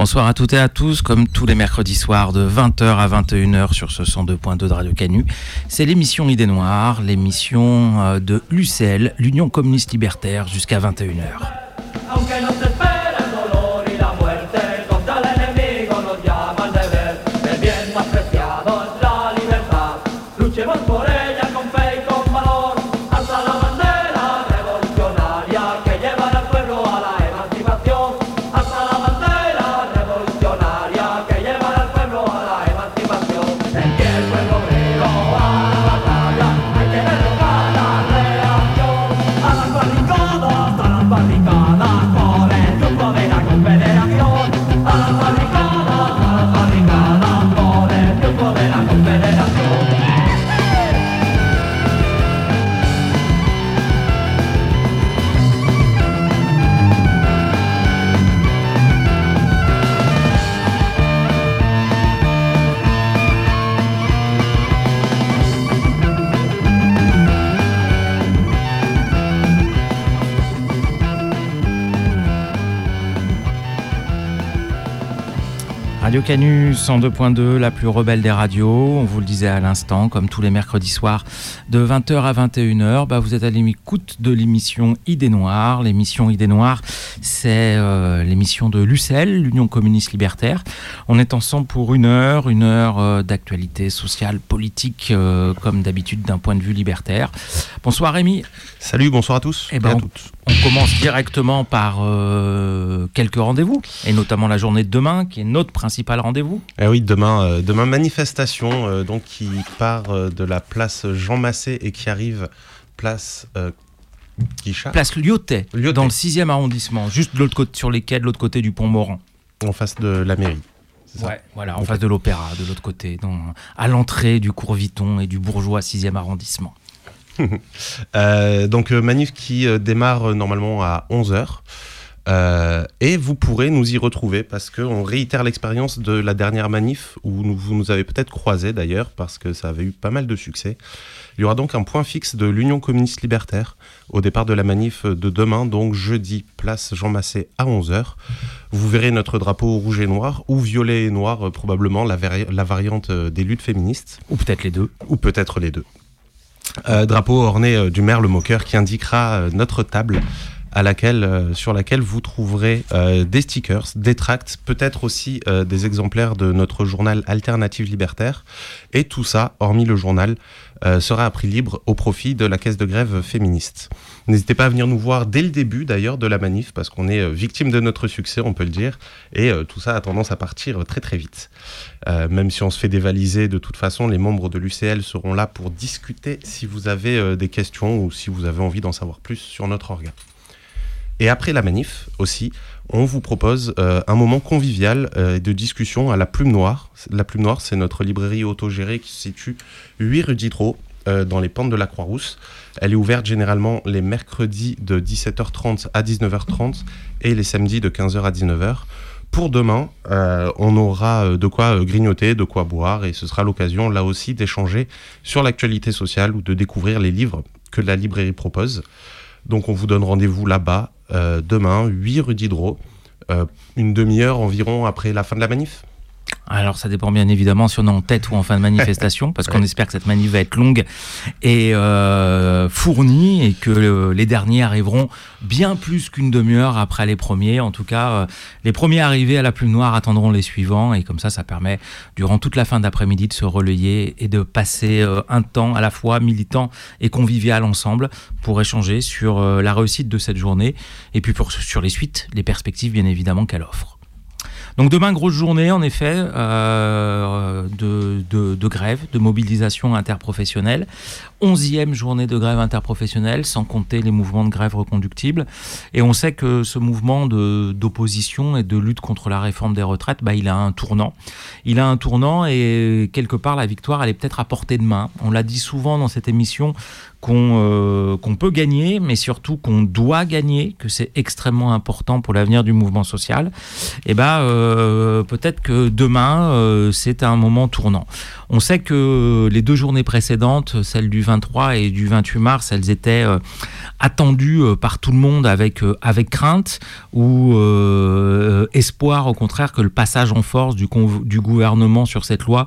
Bonsoir à toutes et à tous, comme tous les mercredis soirs de 20h à 21h sur ce 102.2 de Radio Canu. C'est l'émission Idées Noires, l'émission de l'UCL, l'Union communiste libertaire, jusqu'à 21h. Radio Canu 102.2, la plus rebelle des radios, on vous le disait à l'instant, comme tous les mercredis soirs de 20h à 21h, vous êtes à l'écoute de l'émission Idées Noires. L'émission Idées Noires, c'est l'émission de l'UCL, l'Union communiste libertaire. On est ensemble pour une heure d'actualité sociale, politique, comme d'habitude d'un point de vue libertaire. Bonsoir Rémi. Salut, bonsoir à tous et à toutes. On commence directement par quelques rendez-vous, et notamment la journée de demain, qui est notre principal rendez-vous. Eh oui, demain manifestation qui part de la place Jean Massé et qui arrive place Guichat. Place Lyotet, dans le 6e arrondissement, juste de l'autre côté, sur les quais de l'autre côté du pont Moran. En face de la mairie. Ouais, voilà, en face de l'Opéra, de l'autre côté, à l'entrée du cours Vuitton et du bourgeois 6e arrondissement. Manif qui démarre normalement à 11h. Et vous pourrez nous y retrouver parce qu'on réitère l'expérience de la dernière manif où vous nous avez peut-être croisés d'ailleurs parce que ça avait eu pas mal de succès. Il y aura donc un point fixe de l'Union communiste libertaire au départ de la manif de demain, donc jeudi, place Jean Massé à 11h. Vous verrez notre drapeau rouge et noir, ou violet et noir, probablement la variante des luttes féministes. Ou peut-être les deux. Drapeau orné du maire Le Moqueur qui indiquera notre table sur laquelle vous trouverez des stickers, des tracts, peut-être aussi des exemplaires de notre journal Alternative Libertaire. Et tout ça, hormis le journal, sera à prix libre au profit de la caisse de grève féministe. N'hésitez pas à venir nous voir dès le début d'ailleurs de la manif parce qu'on est victime de notre succès, on peut le dire. Et tout ça a tendance à partir très très vite. Même si on se fait dévaliser, de toute façon, les membres de l'UCL seront là pour discuter si vous avez des questions ou si vous avez envie d'en savoir plus sur notre organe. Et après la manif aussi, on vous propose un moment convivial de discussion à la Plume Noire. La Plume Noire, c'est notre librairie autogérée qui se situe 8 rue Diderot, dans les pentes de la Croix-Rousse. Elle est ouverte généralement les mercredis de 17h30 à 19h30 et les samedis de 15h à 19h. Pour demain, on aura de quoi grignoter, de quoi boire et ce sera l'occasion là aussi d'échanger sur l'actualité sociale ou de découvrir les livres que la librairie propose. Donc on vous donne rendez-vous là-bas demain, 8 rue Diderot, une demi-heure environ après la fin de la manif. Alors ça dépend bien évidemment si on est en tête ou en fin de manifestation, parce qu'on espère que cette manif va être longue et fournie et que les derniers arriveront bien plus qu'une demi-heure après les premiers. En tout cas, les premiers arrivés à la Plume Noire attendront les suivants et comme ça permet durant toute la fin d'après-midi de se relayer et de passer un temps à la fois militant et convivial ensemble pour échanger sur la réussite de cette journée et puis sur les suites, les perspectives bien évidemment qu'elle offre. Donc demain, grosse journée en effet de grève, de mobilisation interprofessionnelle. 11e journée de grève interprofessionnelle, sans compter les mouvements de grève reconductibles. Et on sait que ce mouvement d'opposition et de lutte contre la réforme des retraites, il a un tournant. Il a un tournant et quelque part la victoire, elle est peut-être à portée de main. On l'a dit souvent dans cette émission qu'on peut gagner, mais surtout qu'on doit gagner, que c'est extrêmement important pour l'avenir du mouvement social. Et peut-être que demain, c'est un moment tournant. On sait que les 2 journées précédentes, celle du 23 et du 28 mars, elles étaient attendues par tout le monde avec crainte ou espoir, au contraire, que le passage en force du gouvernement sur cette loi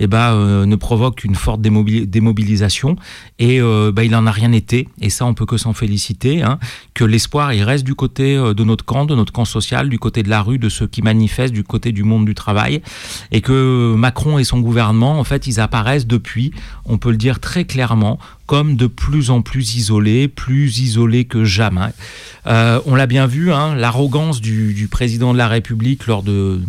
ne provoque une forte démobilisation. Et il n'en a rien été. Et ça, on peut que s'en féliciter. Que l'espoir, il reste du côté de notre camp social, du côté de la rue, de ceux qui manifestent, du côté du monde du travail. Et que Macron et son gouvernement, en fait, ils apparaissent depuis, on peut le dire très clairement, comme de plus en plus isolés que jamais. On l'a bien vu, l'arrogance du président de la République lors de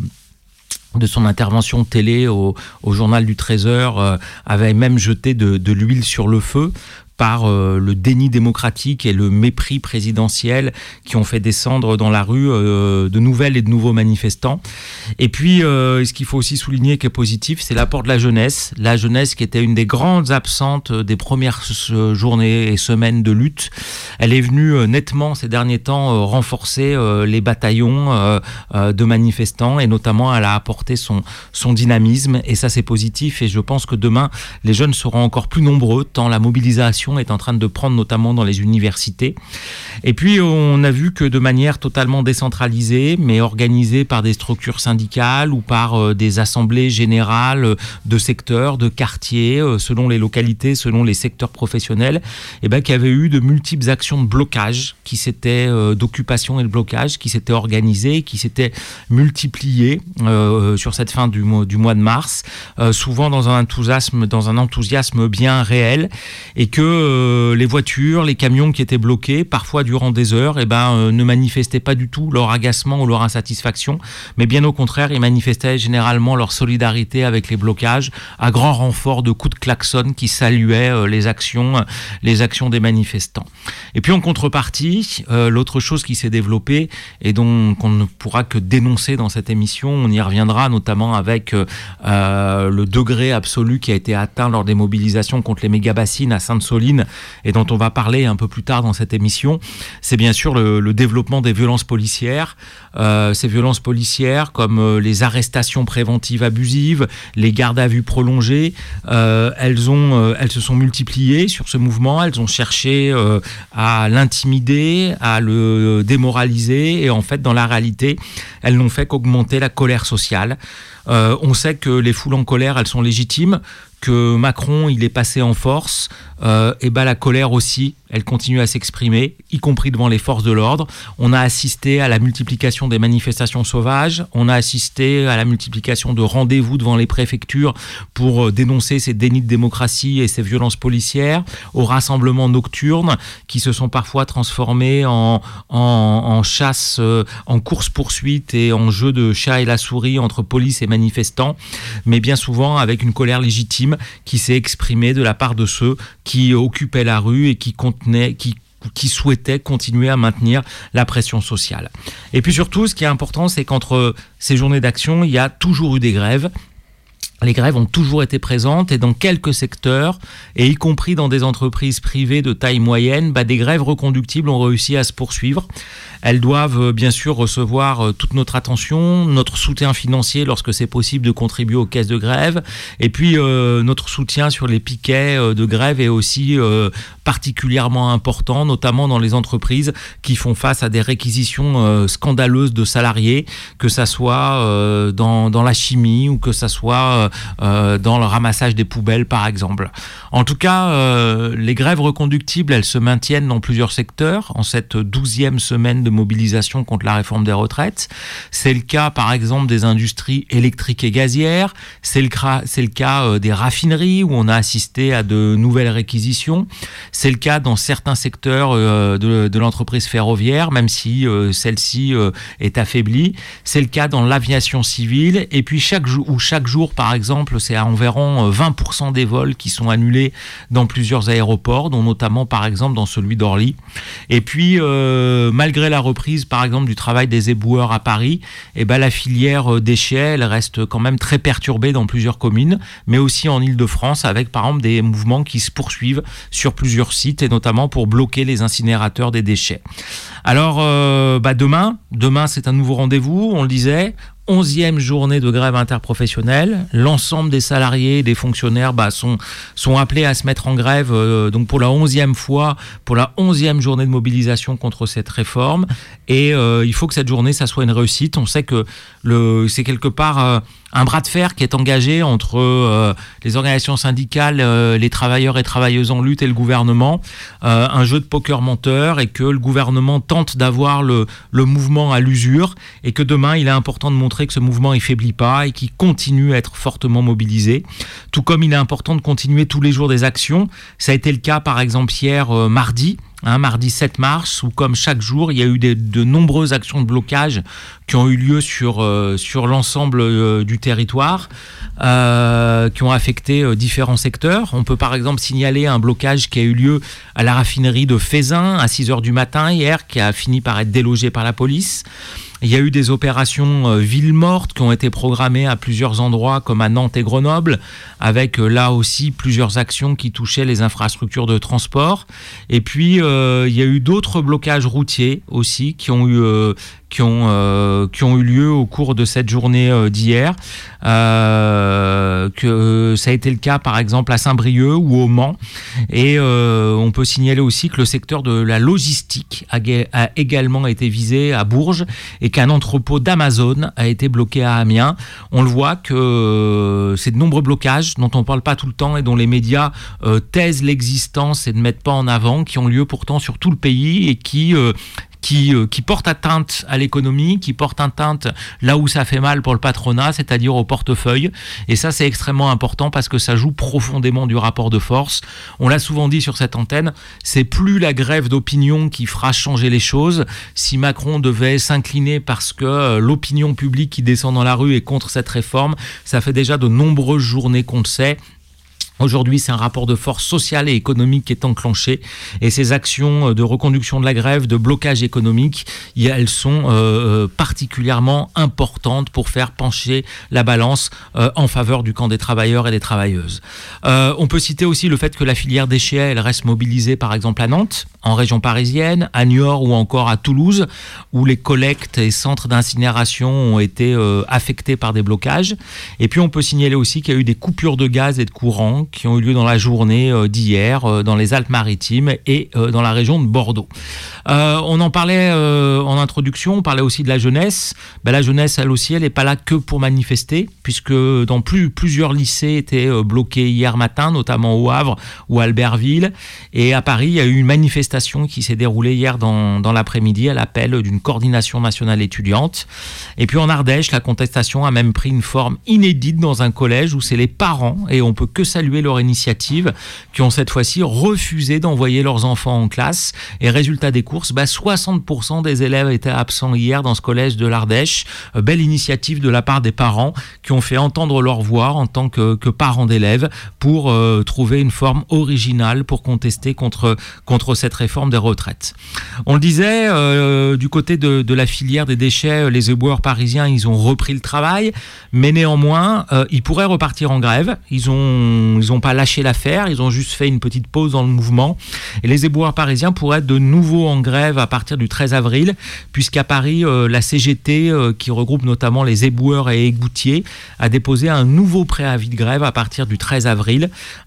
son intervention télé au journal du 13h avait même jeté de l'huile sur le feu par le déni démocratique et le mépris présidentiel qui ont fait descendre dans la rue de nouvelles et de nouveaux manifestants. Et puis, ce qu'il faut aussi souligner qui est positif, c'est l'apport de la jeunesse. La jeunesse qui était une des grandes absentes des premières journées et semaines de lutte. Elle est venue nettement ces derniers temps renforcer les bataillons de manifestants et notamment elle a apporté son dynamisme et ça c'est positif et je pense que demain les jeunes seront encore plus nombreux tant la mobilisation est en train de prendre notamment dans les universités. Et puis on a vu que de manière totalement décentralisée mais organisée par des structures syndicales ou par des assemblées générales de secteurs, de quartiers, selon les localités, selon les secteurs professionnels, qu'il y avait eu de multiples actions de blocage qui s'étaient d'occupation et de blocage qui s'étaient organisées, qui s'étaient multipliées sur cette fin du mois de mars, souvent dans un enthousiasme bien réel et que les voitures, les camions qui étaient bloqués, parfois durant des heures, ne manifestaient pas du tout leur agacement ou leur insatisfaction, mais bien au contraire, ils manifestaient généralement leur solidarité avec les blocages, à grand renfort de coups de klaxon qui saluaient les actions des manifestants. Et puis en contrepartie, l'autre chose qui s'est développée et dont on ne pourra que dénoncer dans cette émission, on y reviendra notamment avec le degré absolu qui a été atteint lors des mobilisations contre les méga-bassines à Sainte-Soline et dont on va parler un peu plus tard dans cette émission, c'est bien sûr le développement des violences policières. Ces violences policières comme les arrestations préventives abusives, les gardes à vue prolongées, elles se sont multipliées sur ce mouvement, elles ont cherché à l'intimider, à le démoraliser et en fait dans la réalité, elles n'ont fait qu'augmenter la colère sociale. On sait que les foules en colère, elles sont légitimes, que Macron, il est passé en force, la colère aussi, elle continue à s'exprimer, y compris devant les forces de l'ordre. On a assisté à la multiplication des manifestations sauvages, on a assisté à la multiplication de rendez-vous devant les préfectures pour dénoncer ces dénis de démocratie et ces violences policières, aux rassemblements nocturnes qui se sont parfois transformés en chasse, en course-poursuite et en jeu de chat et la souris entre police et manifestants, mais bien souvent avec une colère légitime qui s'est exprimée de la part de ceux qui occupaient la rue et qui souhaitaient continuer à maintenir la pression sociale. Et puis surtout, ce qui est important, c'est qu'entre ces journées d'action, il y a toujours eu des grèves. Les grèves ont toujours été présentes et dans quelques secteurs, et y compris dans des entreprises privées de taille moyenne, des grèves reconductibles ont réussi à se poursuivre. Elles doivent bien sûr recevoir toute notre attention, notre soutien financier lorsque c'est possible de contribuer aux caisses de grève, et puis notre soutien sur les piquets de grève est aussi particulièrement important, notamment dans les entreprises qui font face à des réquisitions scandaleuses de salariés, que ça soit dans la chimie ou que ça soit dans le ramassage des poubelles par exemple. En tout cas, les grèves reconductibles, elles se maintiennent dans plusieurs secteurs en cette 12e semaine de mobilisation contre la réforme des retraites. C'est le cas par exemple des industries électriques et gazières, c'est le cas des raffineries où on a assisté à de nouvelles réquisitions, c'est le cas dans certains secteurs de l'entreprise ferroviaire, même si celle-ci est affaiblie, c'est le cas dans l'aviation civile, et puis chaque jour par exemple, c'est à environ 20% des vols qui sont annulés dans plusieurs aéroports, dont notamment par exemple dans celui d'Orly. Et puis, malgré la reprise par exemple du travail des éboueurs à Paris, la filière déchets, elle reste quand même très perturbée dans plusieurs communes, mais aussi en Île-de-France, avec par exemple des mouvements qui se poursuivent sur plusieurs sites, et notamment pour bloquer les incinérateurs des déchets. Alors, demain c'est un nouveau rendez-vous, on le disait. 11e journée de grève interprofessionnelle. L'ensemble des salariés et des fonctionnaires sont appelés à se mettre en grève donc pour la 11e fois, pour la 11e journée de mobilisation contre cette réforme. Et il faut que cette journée, ça soit une réussite. On sait que c'est quelque part un bras de fer qui est engagé entre les organisations syndicales, les travailleurs et travailleuses en lutte et le gouvernement, un jeu de poker menteur, et que le gouvernement tente d'avoir le mouvement à l'usure, et que demain il est important de montrer que ce mouvement il faiblit pas et qu'il continue à être fortement mobilisé, tout comme il est important de continuer tous les jours des actions. Ça a été le cas par exemple hier mardi 7 mars, où comme chaque jour, il y a eu de nombreuses actions de blocage qui ont eu lieu sur l'ensemble du territoire, qui ont affecté différents secteurs. On peut par exemple signaler un blocage qui a eu lieu à la raffinerie de Feyzin à 6h du matin hier, qui a fini par être délogé par la police. Il y a eu des opérations villes mortes qui ont été programmées à plusieurs endroits comme à Nantes et Grenoble, avec là aussi plusieurs actions qui touchaient les infrastructures de transport. Et puis il y a eu d'autres blocages routiers aussi qui ont eu lieu au cours de cette journée d'hier. Que ça a été le cas par exemple à Saint-Brieuc ou au Mans. Et on peut signaler aussi que le secteur de la logistique a également été visé à Bourges, et qu'un entrepôt d'Amazon a été bloqué à Amiens. On le voit que c'est de nombreux blocages dont on ne parle pas tout le temps et dont les médias taisent l'existence et ne mettent pas en avant, qui ont lieu pourtant sur tout le pays et qui portent atteinte à l'économie, qui portent atteinte là où ça fait mal pour le patronat, c'est-à-dire au portefeuille. Et ça, c'est extrêmement important parce que ça joue profondément du rapport de force. On l'a souvent dit sur cette antenne, c'est plus la grève d'opinion qui fera changer les choses. Si Macron devait s'incliner parce que l'opinion publique qui descend dans la rue est contre cette réforme, ça fait déjà de nombreuses journées qu'on le sait. Aujourd'hui, c'est un rapport de force sociale et économique qui est enclenché, et ces actions de reconduction de la grève, de blocage économique, elles sont particulièrement importantes pour faire pencher la balance en faveur du camp des travailleurs et des travailleuses. On peut citer aussi le fait que la filière déchets, elle reste mobilisée par exemple à Nantes, en région parisienne, à Niort ou encore à Toulouse, où les collectes et centres d'incinération ont été affectés par des blocages. Et puis on peut signaler aussi qu'il y a eu des coupures de gaz et de courant qui ont eu lieu dans la journée d'hier dans les Alpes-Maritimes et dans la région de Bordeaux. On en parlait en introduction, on parlait aussi de la jeunesse. La jeunesse, elle aussi, elle n'est pas là que pour manifester, puisque dans plusieurs lycées étaient bloqués hier matin, notamment au Havre ou à Albertville. Et à Paris, il y a eu une manifestation qui s'est déroulée hier dans l'après-midi à l'appel d'une coordination nationale étudiante. Et puis en Ardèche, la contestation a même pris une forme inédite dans un collège où c'est les parents, et on peut que saluer leur initiative, qui ont cette fois-ci refusé d'envoyer leurs enfants en classe. Et résultat des courses, 60% des élèves étaient absents hier dans ce collège de l'Ardèche. Belle initiative de la part des parents qui ont fait entendre leur voix en tant que parents d'élèves pour trouver une forme originale pour contester contre cette réforme des retraites. On le disait, du côté de la filière des déchets, les éboueurs parisiens, ils ont repris le travail, mais néanmoins, ils pourraient repartir en grève. Ils ont pas lâché l'affaire, ils ont juste fait une petite pause dans le mouvement. Et les éboueurs parisiens pourraient être de nouveau en grève à partir du 13 avril, puisqu'à Paris, la CGT, qui regroupe notamment les éboueurs et égoutiers, a déposé un nouveau préavis de grève à partir du 13 avril.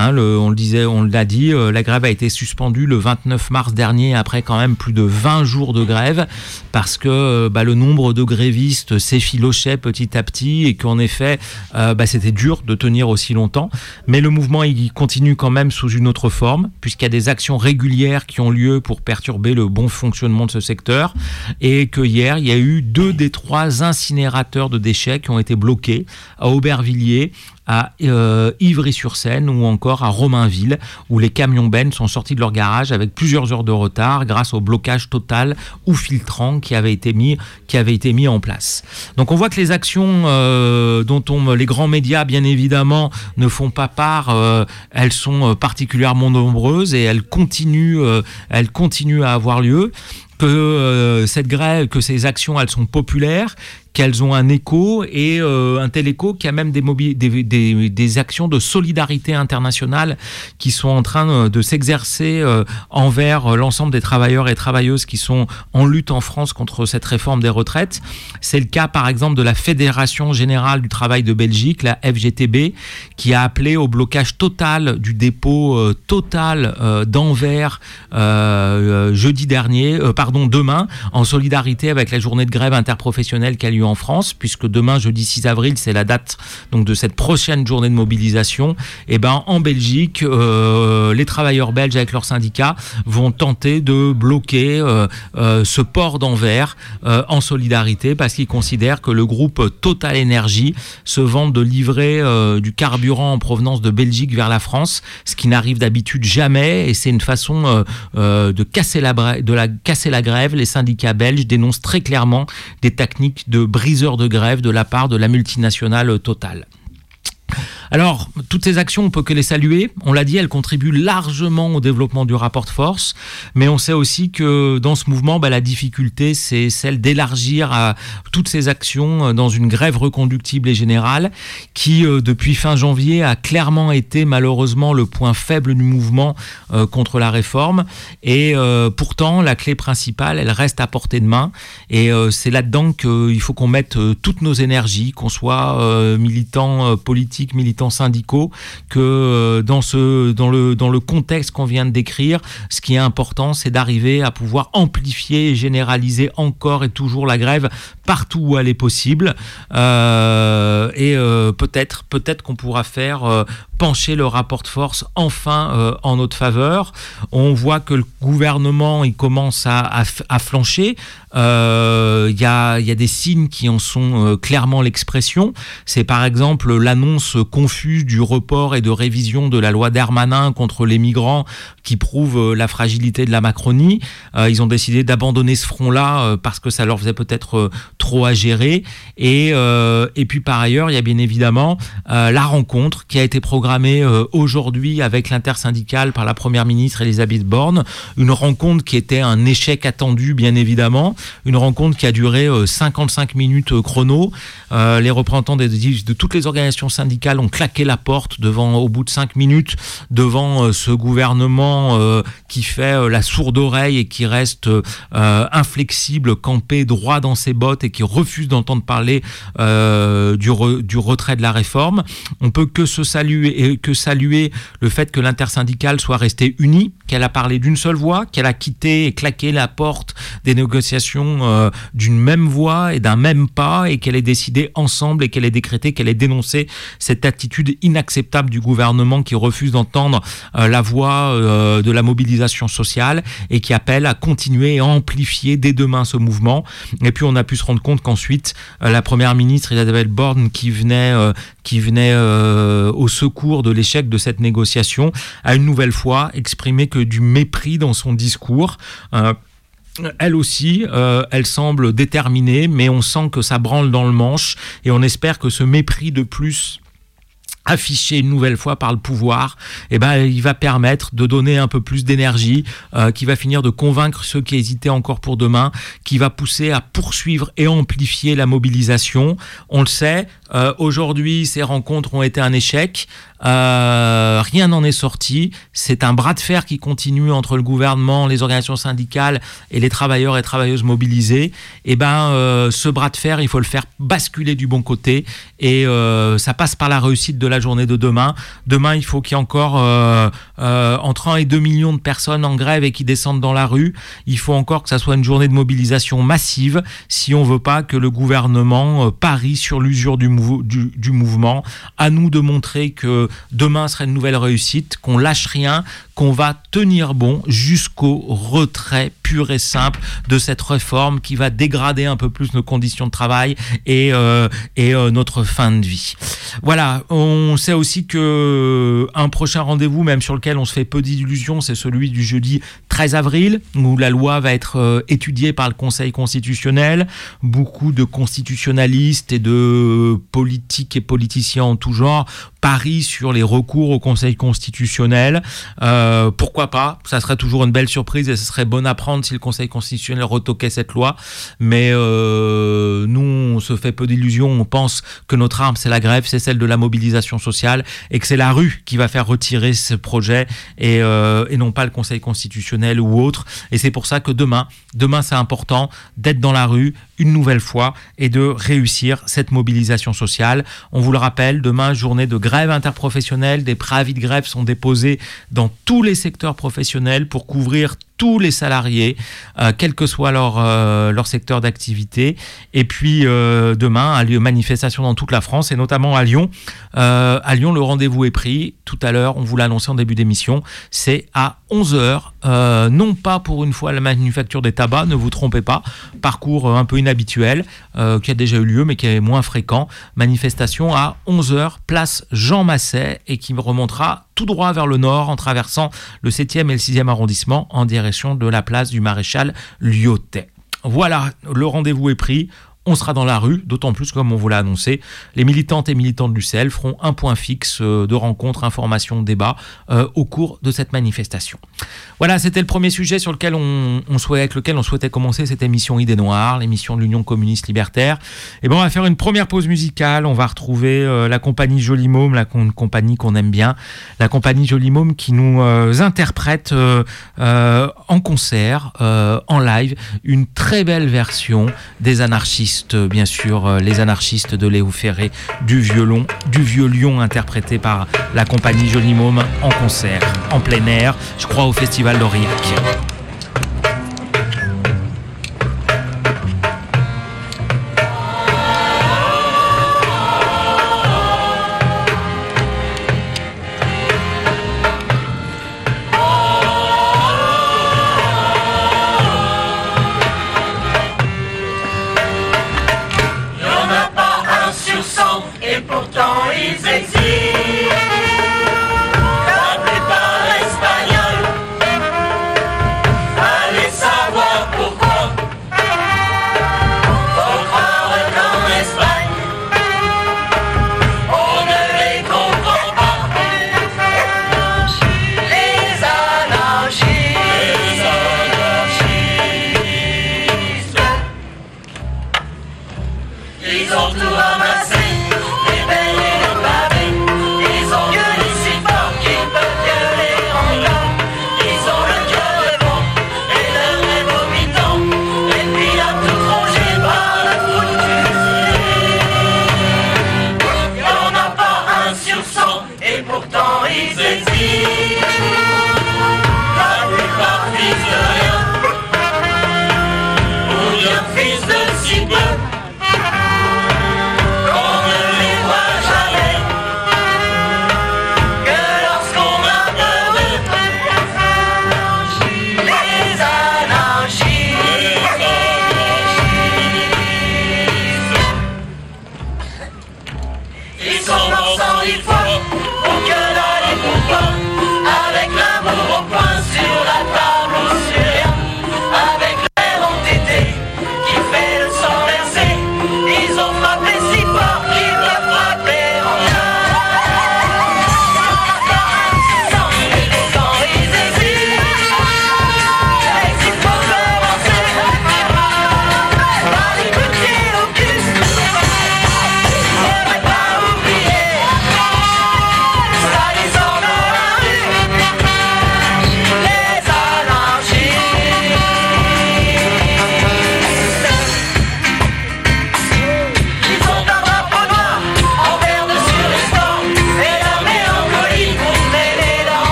On l'a dit, la grève a été suspendue le 29 mars dernier, après quand même plus de 20 jours de grève, parce que le nombre de grévistes s'effilochait petit à petit, et qu'en effet, c'était dur de tenir aussi longtemps. Mais le mouvement, il continue quand même sous une autre forme, puisqu'il y a des actions régulières qui ont lieu pour perturber le bon fonctionnement de ce secteur, et que hier, il y a eu 2 des 3 incinérateurs de déchets qui ont été bloqués à Aubervilliers, à Ivry-sur-Seine ou encore à Romainville, où les camions bennes sont sortis de leur garage avec plusieurs heures de retard grâce au blocage total ou filtrant qui avait été mis en place. Donc on voit que les actions dont les grands médias bien évidemment ne font pas part, elles sont particulièrement nombreuses et elles continuent à avoir lieu. Que cette grève, que ces actions, elles sont populaires, qu'elles ont un écho, et un tel écho qu'il y a même des actions de solidarité internationale qui sont en train de s'exercer envers l'ensemble des travailleurs et travailleuses qui sont en lutte en France contre cette réforme des retraites. C'est le cas par exemple de la Fédération Générale du Travail de Belgique, la FGTB, qui a appelé au blocage total du dépôt Total d'Anvers demain, en solidarité avec la journée de grève interprofessionnelle qui a lieu en France, puisque demain, jeudi 6 avril, c'est la date donc de cette prochaine journée de mobilisation. Et en Belgique, les travailleurs belges avec leurs syndicats vont tenter de bloquer ce port d'Anvers en solidarité, parce qu'ils considèrent que le groupe Total Energy se vante de livrer du carburant en provenance de Belgique vers la France, ce qui n'arrive d'habitude jamais, et c'est une façon de casser la grève. Les syndicats belges dénoncent très clairement des techniques de briseurs de grève de la part de la multinationale Total. Alors, toutes ces actions, on ne peut que les saluer. On l'a dit, elles contribuent largement au développement du rapport de force, mais on sait aussi que dans ce mouvement, la difficulté, c'est celle d'élargir à toutes ces actions dans une grève reconductible et générale qui, depuis fin janvier, a clairement été malheureusement le point faible du mouvement contre la réforme. Et pourtant, la clé principale, elle reste à portée de main. Et c'est là-dedans qu'il faut qu'on mette toutes nos énergies, qu'on soit militants politiques, militants syndicaux, que dans le contexte qu'on vient de décrire, ce qui est important, c'est d'arriver à pouvoir amplifier et généraliser encore et toujours la grève partout où elle est possible. Peut-être qu'on pourra faire pencher le rapport de force enfin en notre faveur. On voit que le gouvernement il commence à flancher. Il y a des signes qui en sont clairement l'expression. C'est par exemple l'annonce confuse du report et de révision de la loi Darmanin contre les migrants qui prouve la fragilité de la Macronie. Ils ont décidé d'abandonner ce front-là parce que ça leur faisait peut-être trop à gérer. Et puis par ailleurs, il y a bien évidemment la rencontre qui a été programmée aujourd'hui avec l'intersyndicale par la première ministre Elisabeth Borne. Une rencontre qui était un échec attendu, bien évidemment. Une rencontre qui a duré 55 minutes chrono. Les représentants de toutes les organisations syndicales ont claqué la porte au bout de 5 minutes, devant ce gouvernement qui fait la sourde oreille et qui reste inflexible, campé droit dans ses bottes et qui refuse d'entendre parler du retrait de la réforme. On peut que saluer le fait que l'intersyndicale soit restée unie, qu'elle a parlé d'une seule voix, qu'elle a quitté et claqué la porte des négociations d'une même voix et d'un même pas, et qu'elle ait décidé ensemble et qu'elle ait décrété, qu'elle ait dénoncé cette attitude inacceptable du gouvernement qui refuse d'entendre la voix de la mobilisation sociale et qui appelle à continuer et à amplifier dès demain ce mouvement. Et puis on a pu se rendre compte qu'ensuite la première ministre Elisabeth Borne qui venait au secours de l'échec de cette négociation a une nouvelle fois exprimé que du mépris dans son discours. Elle aussi, elle semble déterminée, mais on sent que ça branle dans le manche et on espère que ce mépris de plus affiché une nouvelle fois par le pouvoir, il va permettre de donner un peu plus d'énergie, qui va finir de convaincre ceux qui hésitaient encore pour demain, qui va pousser à poursuivre et amplifier la mobilisation. On le sait, aujourd'hui, ces rencontres ont été un échec. Rien n'en est sorti. C'est un bras de fer qui continue entre le gouvernement, les organisations syndicales et les travailleurs et travailleuses mobilisés. Ce bras de fer, il faut le faire basculer du bon côté et ça passe par la réussite de la journée de demain. Demain, il faut qu'il y ait encore entre 1 et 2 millions de personnes en grève et qui descendent dans la rue. Il faut encore que ça soit une journée de mobilisation massive si on veut pas que le gouvernement parie sur l'usure du mouvement. À nous de montrer que demain sera une nouvelle réussite, qu'on lâche rien, qu'on va tenir bon jusqu'au retrait pur et simple de cette réforme qui va dégrader un peu plus nos conditions de travail et notre fin de vie. Voilà, on sait aussi que un prochain rendez-vous, même sur lequel on se fait peu d'illusions, c'est celui du jeudi 13 avril, où la loi va être étudiée par le Conseil constitutionnel. Beaucoup de constitutionnalistes et de politiques et politiciens en tout genre parient sur les recours au Conseil constitutionnel. Pourquoi pas ? Ça serait toujours une belle surprise et ce serait bon à prendre si le Conseil constitutionnel retoquait cette loi. Mais nous, on se fait peu d'illusions, on pense que notre arme c'est la grève, c'est celle de la mobilisation sociale et que c'est la rue qui va faire retirer ce projet et non pas le Conseil constitutionnel ou autre. Et c'est pour ça que demain c'est important d'être dans la rue une nouvelle fois et de réussir cette mobilisation sociale. On vous le rappelle, demain, journée de grève interprofessionnelle, des préavis de grève sont déposés dans tous les secteurs professionnels pour couvrir tous les salariés, quel que soit leur secteur d'activité. Et puis demain, a lieu manifestation dans toute la France et notamment à Lyon. À Lyon, le rendez-vous est pris. Tout à l'heure, on vous l'a annoncé en début d'émission, c'est à 11h. Non pas pour une fois la manufacture des tabacs, ne vous trompez pas. Parcours un peu inhabituel, qui a déjà eu lieu mais qui est moins fréquent. Manifestation à 11h, place Jean Masset et qui remontera tout droit vers le nord en traversant le 7e et le 6e arrondissement en direction de la place du Maréchal Lyotet. Voilà, le rendez-vous est pris. On sera dans la rue, d'autant plus, comme on vous l'a annoncé, les militantes et militants de l'UCL feront un point fixe de rencontres, informations, débats au cours de cette manifestation. Voilà, c'était le premier sujet sur lequel avec lequel on souhaitait commencer cette émission Idées Noires, l'émission de l'Union communiste libertaire. Et bon, on va faire une première pause musicale. On va retrouver la compagnie Joli Môme, une compagnie qu'on aime bien, la compagnie Joli Môme qui nous interprète en concert, en live, une très belle version des anarchistes. Bien sûr, les anarchistes de Léo Ferré, du Vieux Lion interprété par la compagnie Joli Môme en concert, en plein air, je crois au Festival d'Aurillac. Fils de si peu,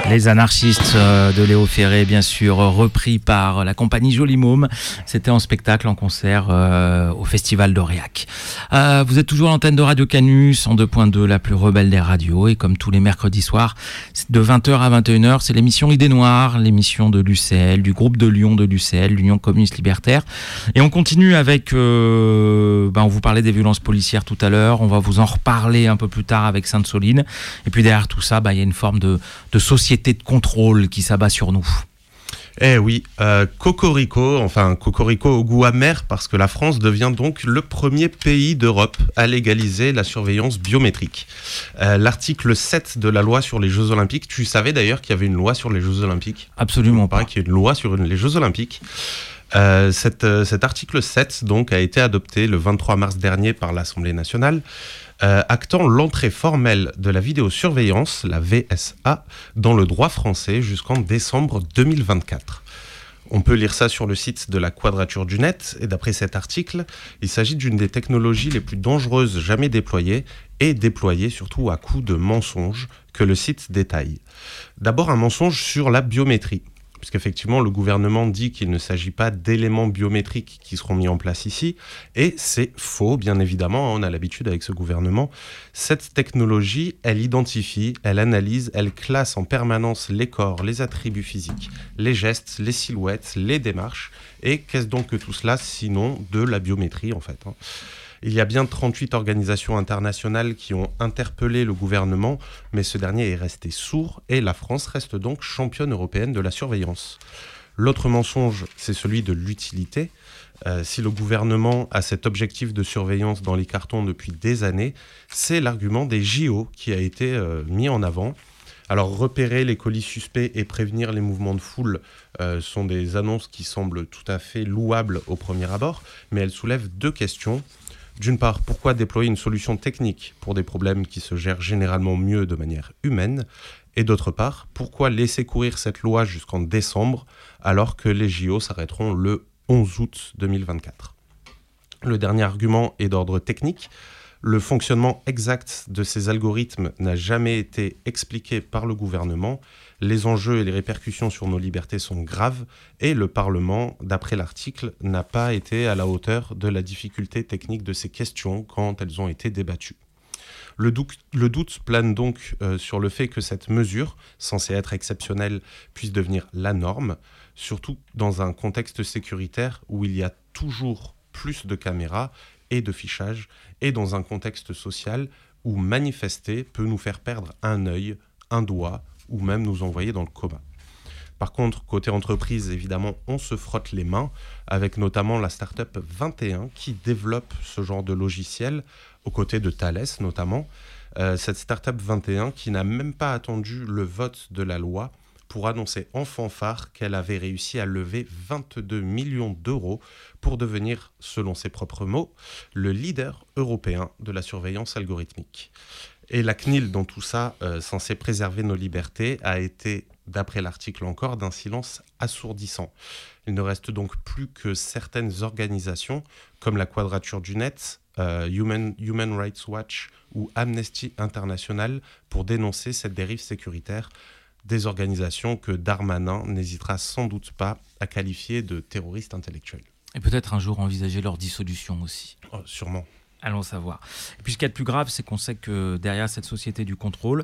Les anarchistes de Léo Ferré, bien sûr, repris par la compagnie Joli Môme. C'était en spectacle, en concert au Festival d'Aurillac. Vous êtes toujours à l'antenne de Radio Canus, en 2.2, la plus rebelle des radios. Et comme tous les mercredis soirs, de 20h à 21h, c'est l'émission Idées Noires, l'émission de l'UCL, du groupe de Lyon de l'UCL, l'Union communiste libertaire. Et on continue avec... on vous parlait des violences policières tout à l'heure. On va vous en reparler un peu plus tard avec Sainte-Soline. Et puis derrière tout ça, il y a une forme de société de contrôle qui s'abat sur nous. Eh oui, cocorico au goût amer, parce que la France devient donc le premier pays d'Europe à légaliser la surveillance biométrique. L'article 7 de la loi sur les Jeux Olympiques, tu savais d'ailleurs qu'il y avait une loi sur les Jeux Olympiques ? Absolument pas. Qu'il y a une loi sur les Jeux Olympiques. Cet article 7 donc, a été adopté le 23 mars dernier par l'Assemblée nationale, actant l'entrée formelle de la vidéosurveillance, la VSA, dans le droit français jusqu'en décembre 2024. On peut lire ça sur le site de la Quadrature du Net, et d'après cet article, il s'agit d'une des technologies les plus dangereuses jamais déployées, et déployée surtout à coups de mensonges que le site détaille. D'abord un mensonge sur la biométrie. Puisqu'effectivement, le gouvernement dit qu'il ne s'agit pas d'éléments biométriques qui seront mis en place ici, et c'est faux, bien évidemment, on a l'habitude avec ce gouvernement. Cette technologie, elle identifie, elle analyse, elle classe en permanence les corps, les attributs physiques, les gestes, les silhouettes, les démarches, et qu'est-ce donc que tout cela, sinon de la biométrie, en fait, Il y a bien 38 organisations internationales qui ont interpellé le gouvernement, mais ce dernier est resté sourd et la France reste donc championne européenne de la surveillance. L'autre mensonge, c'est celui de l'utilité. Si le gouvernement a cet objectif de surveillance dans les cartons depuis des années, c'est l'argument des JO qui a été mis en avant. Alors repérer les colis suspects et prévenir les mouvements de foule sont des annonces qui semblent tout à fait louables au premier abord, mais elles soulèvent deux questions. D'une part, pourquoi déployer une solution technique pour des problèmes qui se gèrent généralement mieux de manière humaine ? Et d'autre part, pourquoi laisser courir cette loi jusqu'en décembre alors que les JO s'arrêteront le 11 août 2024 ? Le dernier argument est d'ordre technique. Le fonctionnement exact de ces algorithmes n'a jamais été expliqué par le gouvernement. Les enjeux et les répercussions sur nos libertés sont graves et le Parlement, d'après l'article, n'a pas été à la hauteur de la difficulté technique de ces questions quand elles ont été débattues. Le doute plane donc sur le fait que cette mesure, censée être exceptionnelle, puisse devenir la norme, surtout dans un contexte sécuritaire où il y a toujours plus de caméras et de fichage, et dans un contexte social où manifester peut nous faire perdre un œil, un doigt, ou même nous envoyer dans le coma. Par contre, côté entreprise, évidemment, on se frotte les mains, avec notamment la start-up 21 qui développe ce genre de logiciel, aux côtés de Thales notamment. Cette start-up 21 qui n'a même pas attendu le vote de la loi pour annoncer en fanfare qu'elle avait réussi à lever 22 millions d'euros pour devenir, selon ses propres mots, le leader européen de la surveillance algorithmique. Et la CNIL, dans tout ça, censée préserver nos libertés, a été, d'après l'article encore, d'un silence assourdissant. Il ne reste donc plus que certaines organisations, comme la Quadrature du Net, Human Rights Watch ou Amnesty International, pour dénoncer cette dérive sécuritaire, des organisations que Darmanin n'hésitera sans doute pas à qualifier de terroristes intellectuels. Et peut-être un jour envisager leur dissolution aussi. Oh, sûrement. Allons savoir. Et puis ce qu'il y a de plus grave, c'est qu'on sait que derrière cette société du contrôle,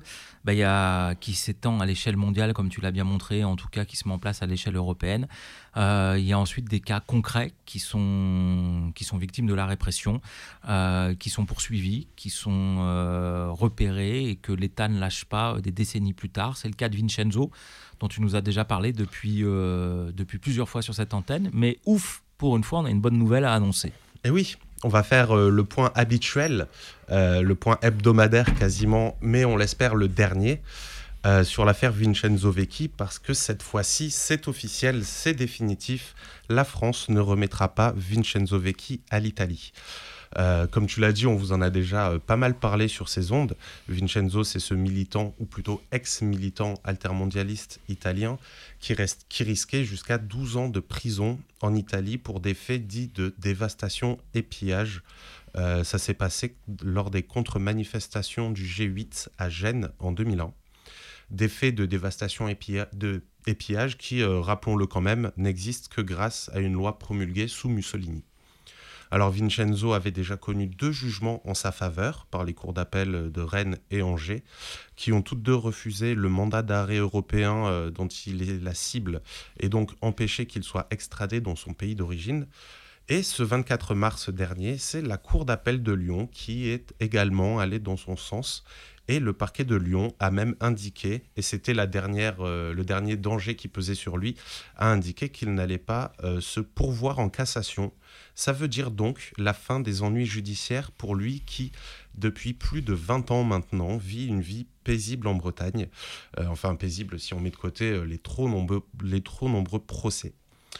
qui s'étend à l'échelle mondiale, comme tu l'as bien montré, en tout cas qui se met en place à l'échelle européenne. Il y a ensuite des cas concrets qui sont victimes de la répression, qui sont poursuivis, qui sont repérés et que l'État ne lâche pas des décennies plus tard. C'est le cas de Vincenzo, dont tu nous as déjà parlé depuis plusieurs fois sur cette antenne. Mais ouf, pour une fois, on a une bonne nouvelle à annoncer. Eh oui, on va faire le point habituel, le point hebdomadaire quasiment, mais on l'espère le dernier, sur l'affaire Vincenzo Vecchi, parce que cette fois-ci, c'est officiel, c'est définitif, la France ne remettra pas Vincenzo Vecchi à l'Italie. Comme tu l'as dit, on vous en a déjà pas mal parlé sur ces ondes. Vincenzo, c'est ce militant, ou plutôt ex-militant altermondialiste italien, qui risquait jusqu'à 12 ans de prison en Italie pour des faits dits de dévastation et pillage. Ça s'est passé lors des contre-manifestations du G8 à Gênes en 2001. des faits de dévastation et pillage qui, rappelons-le quand même, n'existent que grâce à une loi promulguée sous Mussolini. Alors Vincenzo avait déjà connu 2 jugements en sa faveur par les cours d'appel de Rennes et Angers, qui ont toutes 2 refusé le mandat d'arrêt européen dont il est la cible et donc empêché qu'il soit extradé dans son pays d'origine. Et ce 24 mars dernier, c'est la cour d'appel de Lyon qui est également allée dans son sens. Et le parquet de Lyon a même indiqué, et c'était le dernier danger qui pesait sur lui, a indiqué qu'il n'allait pas se pourvoir en cassation. Ça veut dire donc la fin des ennuis judiciaires pour lui qui, depuis plus de 20 ans maintenant, vit une vie paisible en Bretagne. Enfin paisible si on met de côté les trop nombreux procès.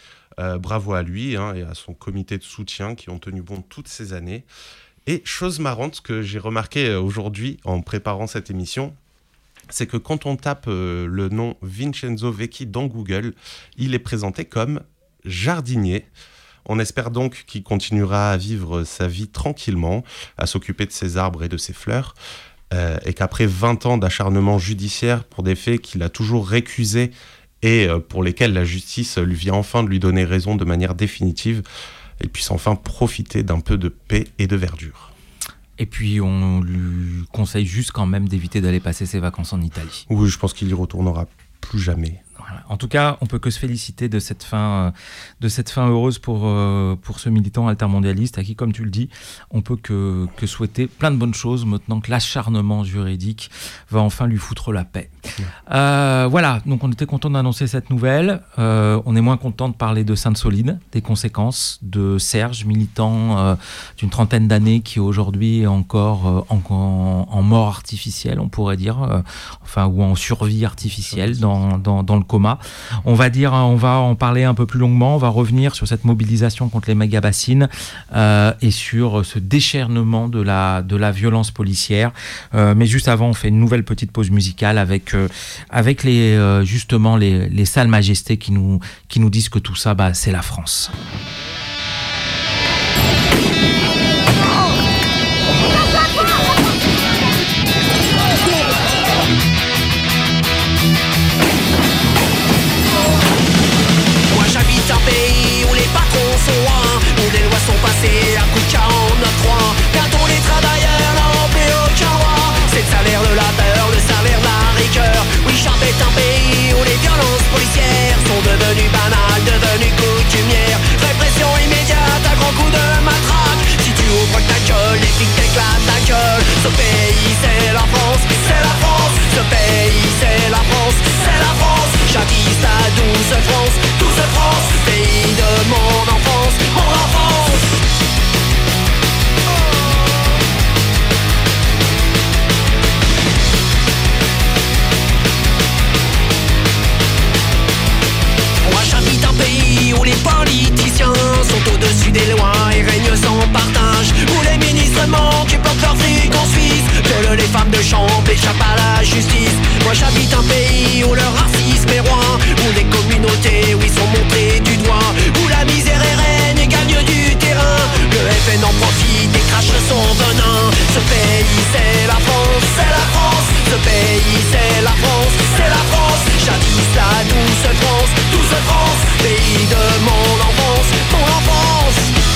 Bravo à lui et à son comité de soutien qui ont tenu bon toutes ces années. Et chose marrante que j'ai remarqué aujourd'hui en préparant cette émission, c'est que quand on tape le nom Vincenzo Vecchi dans Google, il est présenté comme jardinier. On espère donc qu'il continuera à vivre sa vie tranquillement, à s'occuper de ses arbres et de ses fleurs, et qu'après 20 ans d'acharnement judiciaire pour des faits qu'il a toujours récusés et pour lesquels la justice lui vient enfin de lui donner raison de manière définitive, il puisse enfin profiter d'un peu de paix et de verdure. Et puis on lui conseille juste quand même d'éviter d'aller passer ses vacances en Italie. Oui, je pense qu'il y retournera plus jamais. Voilà. En tout cas, on peut que se féliciter de cette fin heureuse pour ce militant altermondialiste à qui, comme tu le dis, on peut que souhaiter plein de bonnes choses maintenant que l'acharnement juridique va enfin lui foutre la paix. Ouais. Voilà, donc on était content d'annoncer cette nouvelle. On est moins content de parler de Sainte-Soline, des conséquences de Serge, militant d'une 30aine d'années qui aujourd'hui est encore en mort artificielle, on pourrait dire, ou en survie artificielle dans le coma. On va en parler un peu plus longuement. On va revenir sur cette mobilisation contre les méga-bassines et sur ce déchaînement de la violence policière. Mais juste avant, on fait une nouvelle petite pause musicale avec les salles majestés qui nous disent que tout ça, c'est la France. Un pays où les patrons sont loin, où les lois sont passées à coup de 49.3. Bientôt les travailleurs n'auront plus aucun droit. C'est le salaire de la peur, le salaire de la rigueur. Oui, Charles est un pays où les violences policières sont devenues banales, devenues coutumières. Répression immédiate à grands coups de matraque. Si tu ouvres ta gueule, les flics t'éclatent la gueule. Ce pays c'est la France, c'est la France. Ce pays c'est la France, c'est la France. Jadis la douce France, douce France. Pays de mon enfance, mon enfance. Moi j'habite un pays où les politiciens sont au-dessus des lois et règnent sans partage, où les ministres manquent et planquent leur fric en Suisse, violent les femmes de chambre, échappent à la justice. Moi j'habite un pays où le racisme est roi, où les communautés, oui, sont montrées du doigt, où la misère est reine et gagne du terrain. Le FN en profite et crache son venin. Ce pays c'est la France, c'est la France. Ce pays c'est la France, c'est la France. Jadis la douce France, douce France. Pays de mon enfance, mon enfance.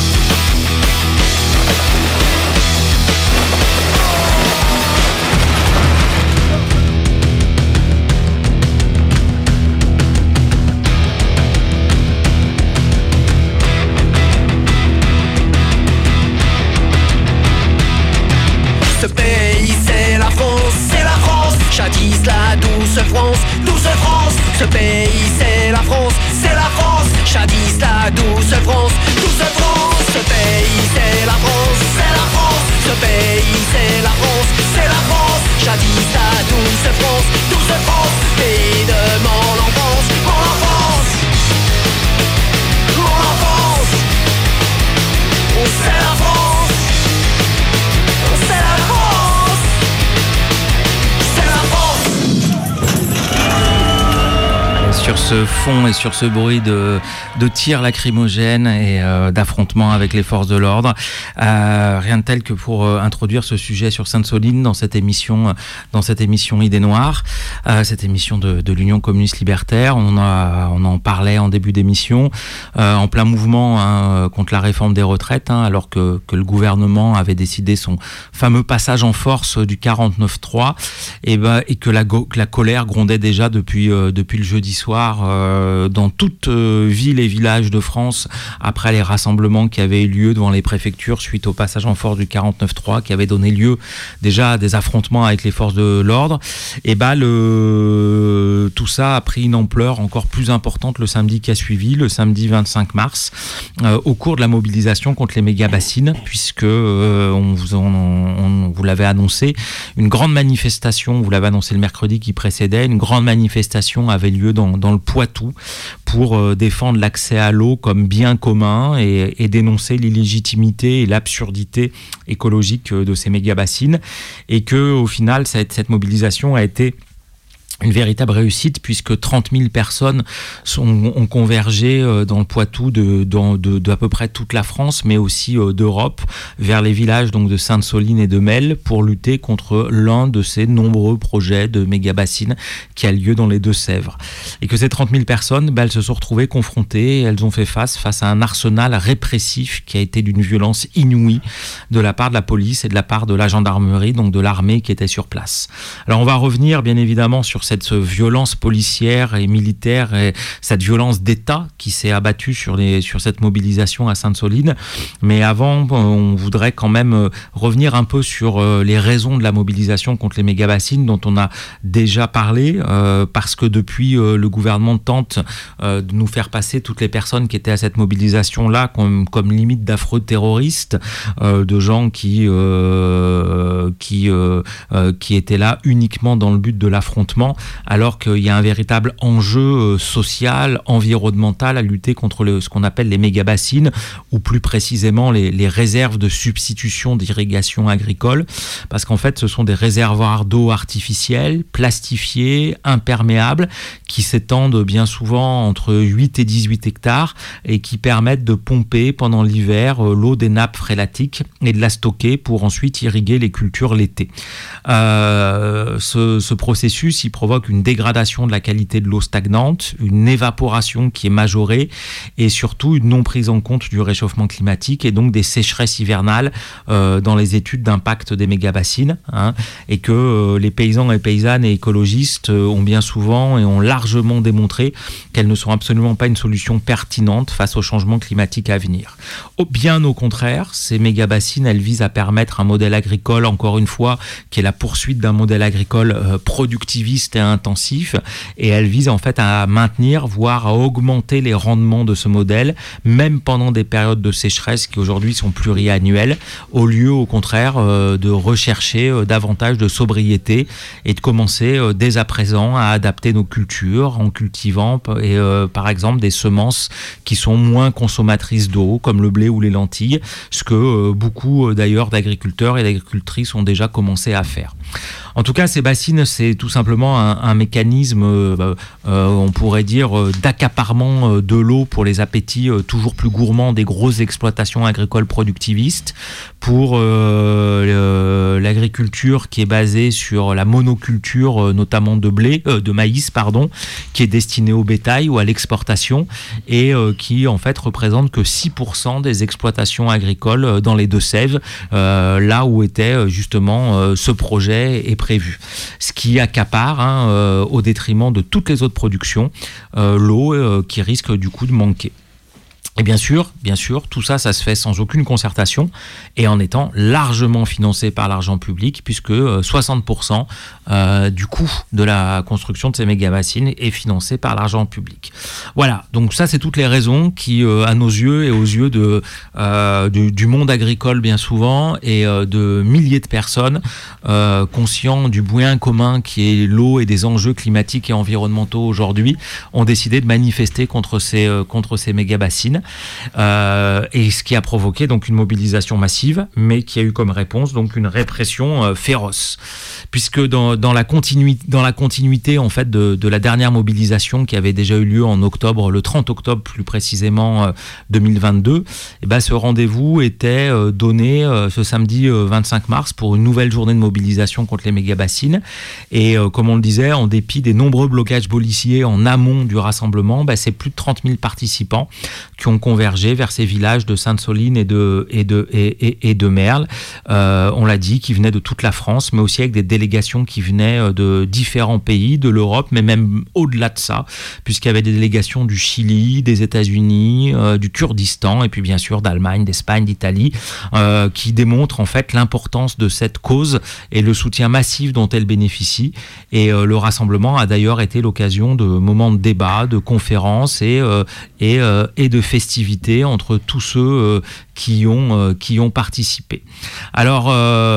Ce pays c'est la France, c'est la France. Jadis la douce France, douce France. Ce pays c'est la France, c'est la France. Jadis la douce France, douce France. Ce pays c'est la France, c'est la France. Ce pays c'est la France, c'est la France. Jadis la douce France, douce France. Pays de mon enfance, mon enfance. Mon enfance. C'est la France. C'est la France. C'est la France. sur ce fond et sur ce bruit de tirs lacrymogènes et d'affrontements avec les forces de l'ordre. Rien de tel que pour introduire ce sujet sur Sainte-Soline dans cette émission Idées Noires, cette émission de l'Union communiste libertaire. On en parlait en début d'émission, en plein mouvement contre la réforme des retraites, alors que le gouvernement avait décidé son fameux passage en force du 49.3 et que la colère grondait déjà depuis le jeudi soir dans toute ville et village de France après les rassemblements qui avaient eu lieu devant les préfectures suite au passage en force du 49.3 qui avait donné lieu déjà à des affrontements avec les forces de l'ordre. Et tout ça a pris une ampleur encore plus importante le samedi qui a suivi, le samedi 25 mars, au cours de la mobilisation contre les méga-bassines, puisque on vous l'avait annoncé, une grande manifestation, vous l'avez annoncé le mercredi qui précédait, une grande manifestation avait lieu dans le Poitou pour défendre l'accès à l'eau comme bien commun et dénoncer l'illégitimité et l'absurdité écologique de ces méga-bassines, et que au final cette mobilisation a été une véritable réussite, puisque 30 000 personnes ont convergé dans le Poitou de à peu près toute la France, mais aussi d'Europe, vers les villages donc de Sainte-Soline et de Melle pour lutter contre l'un de ces nombreux projets de méga-bassines qui a lieu dans les Deux-Sèvres. Et que ces 30 000 personnes, elles se sont retrouvées confrontées, elles ont fait face à un arsenal répressif qui a été d'une violence inouïe de la part de la police et de la part de la gendarmerie, donc de l'armée qui était sur place. Alors on va revenir bien évidemment sur cette violence policière et militaire et cette violence d'État qui s'est abattue sur cette mobilisation à Sainte-Soline. Mais avant, on voudrait quand même revenir un peu sur les raisons de la mobilisation contre les méga-bassines dont on a déjà parlé, parce que depuis, le gouvernement tente de nous faire passer toutes les personnes qui étaient à cette mobilisation-là comme limite d'affreux terroristes, de gens qui étaient là uniquement dans le but de l'affrontement, alors qu'il y a un véritable enjeu social, environnemental à lutter contre ce qu'on appelle les méga-bassines, ou plus précisément les réserves de substitution d'irrigation agricole, parce qu'en fait ce sont des réservoirs d'eau artificiels, plastifiés, imperméables, qui s'étendent bien souvent entre 8 et 18 hectares et qui permettent de pomper pendant l'hiver l'eau des nappes phréatiques et de la stocker pour ensuite irriguer les cultures l'été. Ce processus, il provoque une dégradation de la qualité de l'eau stagnante, une évaporation qui est majorée et surtout une non prise en compte du réchauffement climatique et donc des sécheresses hivernales dans les études d'impact des méga-bassines, et que les paysans et paysannes et écologistes ont bien souvent et ont largement démontré qu'elles ne sont absolument pas une solution pertinente face au changement climatique à venir. Bien au contraire, ces méga-bassines, elles visent à permettre un modèle agricole, encore une fois, qui est la poursuite d'un modèle agricole productiviste et intensif, et elle vise en fait à maintenir, voire à augmenter les rendements de ce modèle, même pendant des périodes de sécheresse qui aujourd'hui sont pluriannuelles, au lieu au contraire de rechercher davantage de sobriété et de commencer dès à présent à adapter nos cultures en cultivant par exemple des semences qui sont moins consommatrices d'eau, comme le blé ou les lentilles, ce que beaucoup d'ailleurs d'agriculteurs et d'agricultrices ont déjà commencé à faire. En tout cas, ces bassines, c'est tout simplement un mécanisme, on pourrait dire, d'accaparement de l'eau pour les appétits toujours plus gourmands des grosses exploitations agricoles productivistes, pour l'agriculture qui est basée sur la monoculture, notamment de maïs, qui est destinée au bétail ou à l'exportation, et qui en fait représente que 6% des exploitations agricoles dans les Deux-Sèvres, là où était justement ce projet est prévu. Ce qui accapare, au détriment de toutes les autres productions, l'eau qui risque du coup de manquer. Et bien sûr, tout ça se fait sans aucune concertation et en étant largement financé par l'argent public, puisque 60% du coût de la construction de ces méga-bassines est financé par l'argent public. Voilà, donc ça c'est toutes les raisons qui, à nos yeux et aux yeux du monde agricole bien souvent, et de milliers de personnes conscients du bien commun qui est l'eau et des enjeux climatiques et environnementaux aujourd'hui, ont décidé de manifester contre ces méga-bassines. Et ce qui a provoqué donc une mobilisation massive, mais qui a eu comme réponse donc une répression féroce. puisque dans la continuité en fait de la dernière mobilisation qui avait déjà eu lieu en octobre, le 30 octobre plus précisément 2022, ce rendez-vous était donné ce samedi 25 mars pour une nouvelle journée de mobilisation contre les méga-bassines. Et comme on le disait, en dépit des nombreux blocages policiers en amont du rassemblement, c'est plus de 30 000 participants qui ont convergé vers ces villages de Sainte-Soline et de Merle. On l'a dit, qui venaient de toute la France, mais aussi avec des délégations qui venaient de différents pays, de l'Europe, mais même au-delà de ça, puisqu'il y avait des délégations du Chili, des États-Unis, du Kurdistan, et puis bien sûr d'Allemagne, d'Espagne, d'Italie, qui démontrent en fait l'importance de cette cause et le soutien massif dont elle bénéficie. Et le rassemblement a d'ailleurs été l'occasion de moments de débat, de conférences et de festivités entre tous ceux qui ont participé. Alors,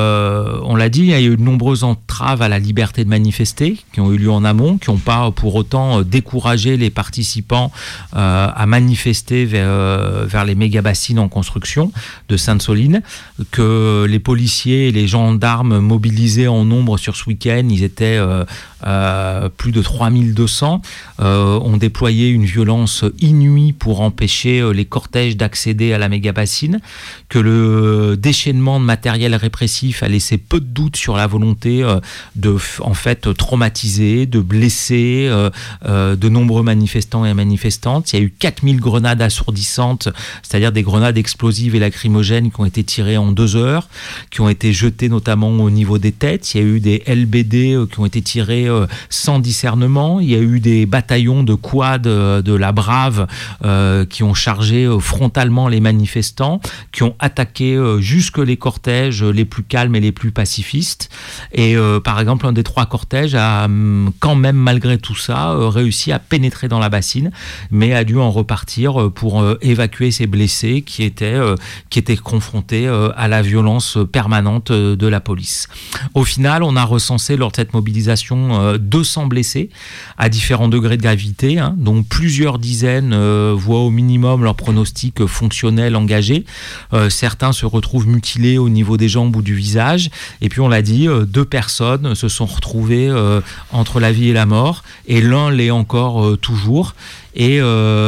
on l'a dit, il y a eu de nombreuses entraves à la liberté de manifester qui ont eu lieu en amont, qui n'ont pas pour autant découragé les participants à manifester vers les méga-bassines en construction de Sainte-Soline, que les policiers et les gendarmes mobilisés en nombre sur ce week-end, ils étaient plus de 3200, ont déployé une violence inouïe pour empêcher les cortèges d'accéder à la méga-bassine, que le déchaînement de matériel répressif a laissé peu de doute sur la volonté de en fait traumatiser, de blesser de nombreux manifestants et manifestantes. Il y a eu 4000 grenades assourdissantes, c'est-à-dire des grenades explosives et lacrymogènes qui ont été tirées en 2 heures, qui ont été jetées notamment au niveau des têtes. Il y a eu des LBD qui ont été tirés sans discernement. Il y a eu des bataillons de quad de la Brave qui ont chargé frontalement les manifestants, qui ont attaqué jusque les cortèges les plus calmes et les plus pacifistes. Et par exemple, un des 3 cortèges a quand même, malgré tout ça, réussi à pénétrer dans la bassine, mais a dû en repartir pour évacuer ses blessés qui étaient confrontés à la violence permanente de la police. Au final, on a recensé lors de cette mobilisation 200 blessés à différents degrés de gravité, dont plusieurs dizaines voient au minimum leur pronostic fonctionnel engagé. Certains se retrouvent mutilés au niveau des jambes ou du visage. Et puis on l'a dit, 2 personnes se sont retrouvées entre la vie et la mort, et l'un l'est encore toujours. Et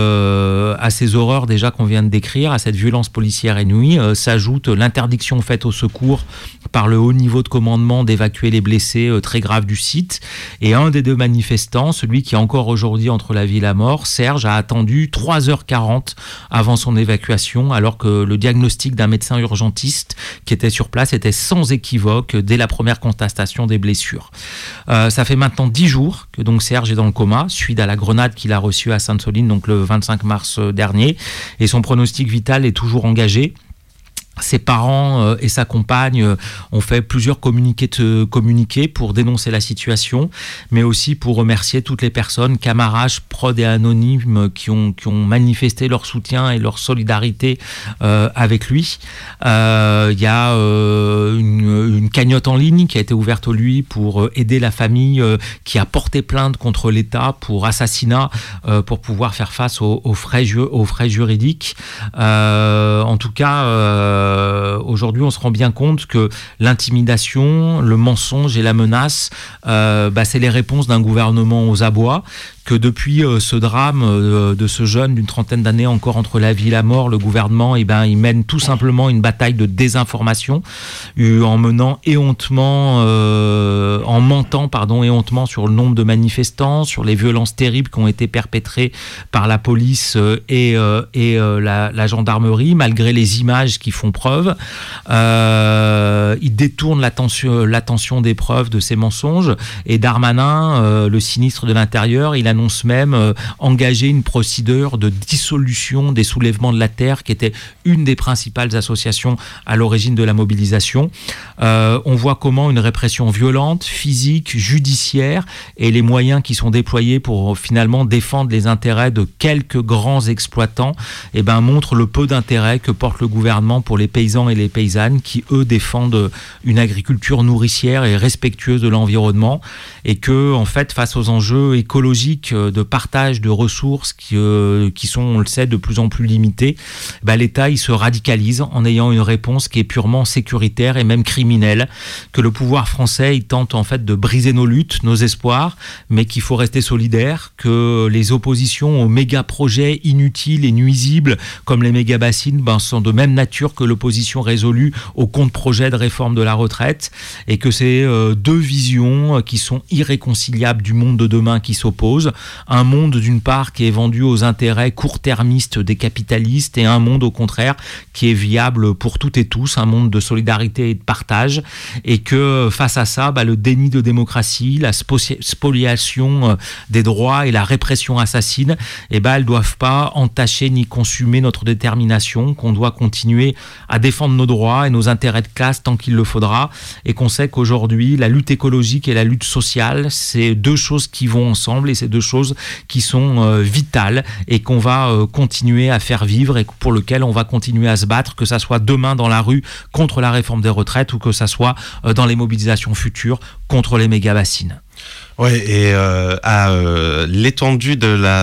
à ces horreurs déjà qu'on vient de décrire, à cette violence policière inouïe, s'ajoute l'interdiction faite au secours par le haut niveau de commandement d'évacuer les blessés très graves du site. Et un des 2 manifestants, celui qui est encore aujourd'hui entre la vie et la mort, Serge, a attendu 3h40 avant son évacuation, alors que le diagnostic d'un médecin urgentiste qui était sur place était sans équivoque dès la première constatation des blessures. Ça fait maintenant 10 jours que donc Serge est dans le coma, suite à la grenade qu'il a reçue à Sainte-Soline, donc le 25 mars dernier, et son pronostic vital est toujours engagé. Ses parents et sa compagne ont fait plusieurs communiqués pour dénoncer la situation, mais aussi pour remercier toutes les personnes, camarades, prods et anonymes qui ont manifesté leur soutien et leur solidarité avec lui. Il y a une cagnotte en ligne qui a été ouverte au lui pour aider la famille qui a porté plainte contre l'État pour assassinat, pour pouvoir faire face aux frais juridiques. En tout cas, aujourd'hui, on se rend bien compte que l'intimidation, le mensonge et la menace, c'est les réponses d'un gouvernement aux abois, que depuis ce drame de ce jeune d'une trentaine d'années encore entre la vie et la mort, le gouvernement il mène tout simplement une bataille de désinformation en mentant éhontement sur le nombre de manifestants, sur les violences terribles qui ont été perpétrées par la police et la gendarmerie, malgré les images qui font preuve. Il détourne l'attention des preuves de ces mensonges, et Darmanin, le sinistre de l'Intérieur, il annonce même engager une procédure de dissolution des soulèvements de la terre, qui était une des principales associations à l'origine de la mobilisation. On voit comment une répression violente, physique, judiciaire, et les moyens qui sont déployés pour finalement défendre les intérêts de quelques grands exploitants, montrent le peu d'intérêt que porte le gouvernement pour les paysans et les paysannes qui, eux, défendent une agriculture nourricière et respectueuse de l'environnement, et que, en fait, face aux enjeux écologiques de partage de ressources qui sont, on le sait, de plus en plus limités, l'État, il se radicalise en ayant une réponse qui est purement sécuritaire et même criminelle, que le pouvoir français, il tente en fait de briser nos luttes, nos espoirs, mais qu'il faut rester solidaire, que les oppositions aux méga-projets inutiles et nuisibles, comme les méga-bassines, sont de même nature que l'opposition résolue au contre-projet de réforme de la retraite, et que c'est deux visions qui sont irréconciliables du monde de demain qui s'opposent. Un monde, d'une part, qui est vendu aux intérêts court-termistes des capitalistes, et un monde, au contraire, qui est viable pour toutes et tous, un monde de solidarité et de partage, et que face à ça, le déni de démocratie, la spoliation des droits et la répression assassine, elles ne doivent pas entacher ni consumer notre détermination, qu'on doit continuer à défendre nos droits et nos intérêts de classe tant qu'il le faudra, et qu'on sait qu'aujourd'hui, la lutte écologique et la lutte sociale, c'est deux choses qui vont ensemble, et c'est deux choses qui sont vitales, et qu'on va continuer à faire vivre, et pour lequel on va continuer à se battre, que ça soit demain dans la rue contre la réforme des retraites, ou que ça soit dans les mobilisations futures contre les méga-bassines. Ouais, et à l'étendue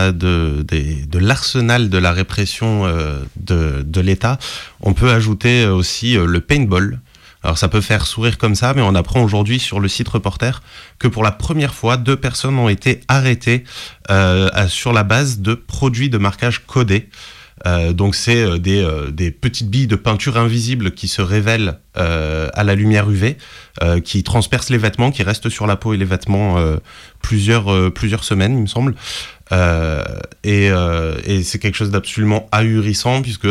de l'arsenal de la répression de l'État, on peut ajouter aussi le paintball. Alors ça peut faire sourire comme ça, mais on apprend aujourd'hui sur le site Reporter que pour la première fois, 2 personnes ont été arrêtées sur la base de produits de marquage codé. Donc c'est des petites billes de peinture invisible qui se révèlent à la lumière UV, qui transpercent les vêtements, qui restent sur la peau et les vêtements plusieurs semaines, il me semble. Et c'est quelque chose d'absolument ahurissant, puisque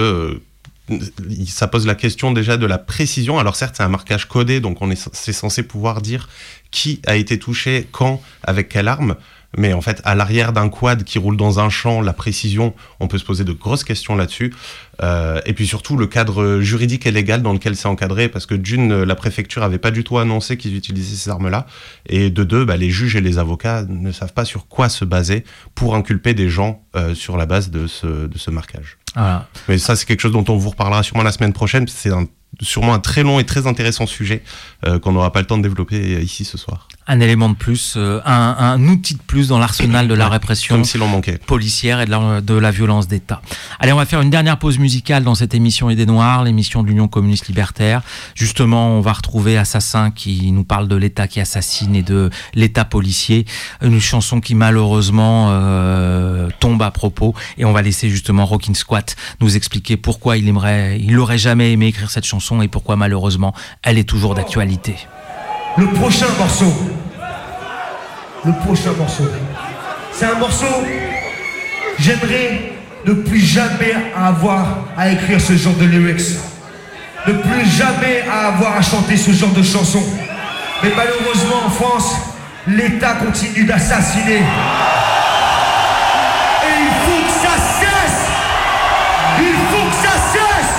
ça pose la question déjà de la précision. Alors certes, c'est un marquage codé, donc c'est censé pouvoir dire qui a été touché, quand, avec quelle arme. Mais en fait, à l'arrière d'un quad qui roule dans un champ, la précision, on peut se poser de grosses questions là-dessus. Et puis surtout, le cadre juridique et légal dans lequel c'est encadré, parce que d'une, la préfecture avait pas du tout annoncé qu'ils utilisaient ces armes-là, et de deux, les juges et les avocats ne savent pas sur quoi se baser pour inculper des gens sur la base de ce marquage. Voilà. Mais ça, c'est quelque chose dont on vous reparlera sûrement la semaine prochaine, parce que c'est sûrement un très long et très intéressant sujet qu'on n'aura pas le temps de développer ici ce soir. Un élément de plus, un outil de plus dans l'arsenal de la répression comme si l'on manquait. Policière et de la violence d'État. Allez, on va faire une dernière pause musicale dans cette émission Idées Noires, l'émission de l'Union communiste libertaire. Justement, on va retrouver Assassin qui nous parle de l'État qui assassine et de l'État policier. Une chanson qui malheureusement tombe à propos, et on va laisser justement Rockin' Squat nous expliquer pourquoi il aurait jamais aimé écrire cette chanson et pourquoi malheureusement elle est toujours d'actualité. Le prochain morceau, c'est un morceau, j'aimerais ne plus jamais avoir à écrire ce genre de lyrics, ne plus jamais avoir à chanter ce genre de chansons. Mais malheureusement en France, l'État continue d'assassiner. Et il faut que ça cesse. Il faut que ça cesse.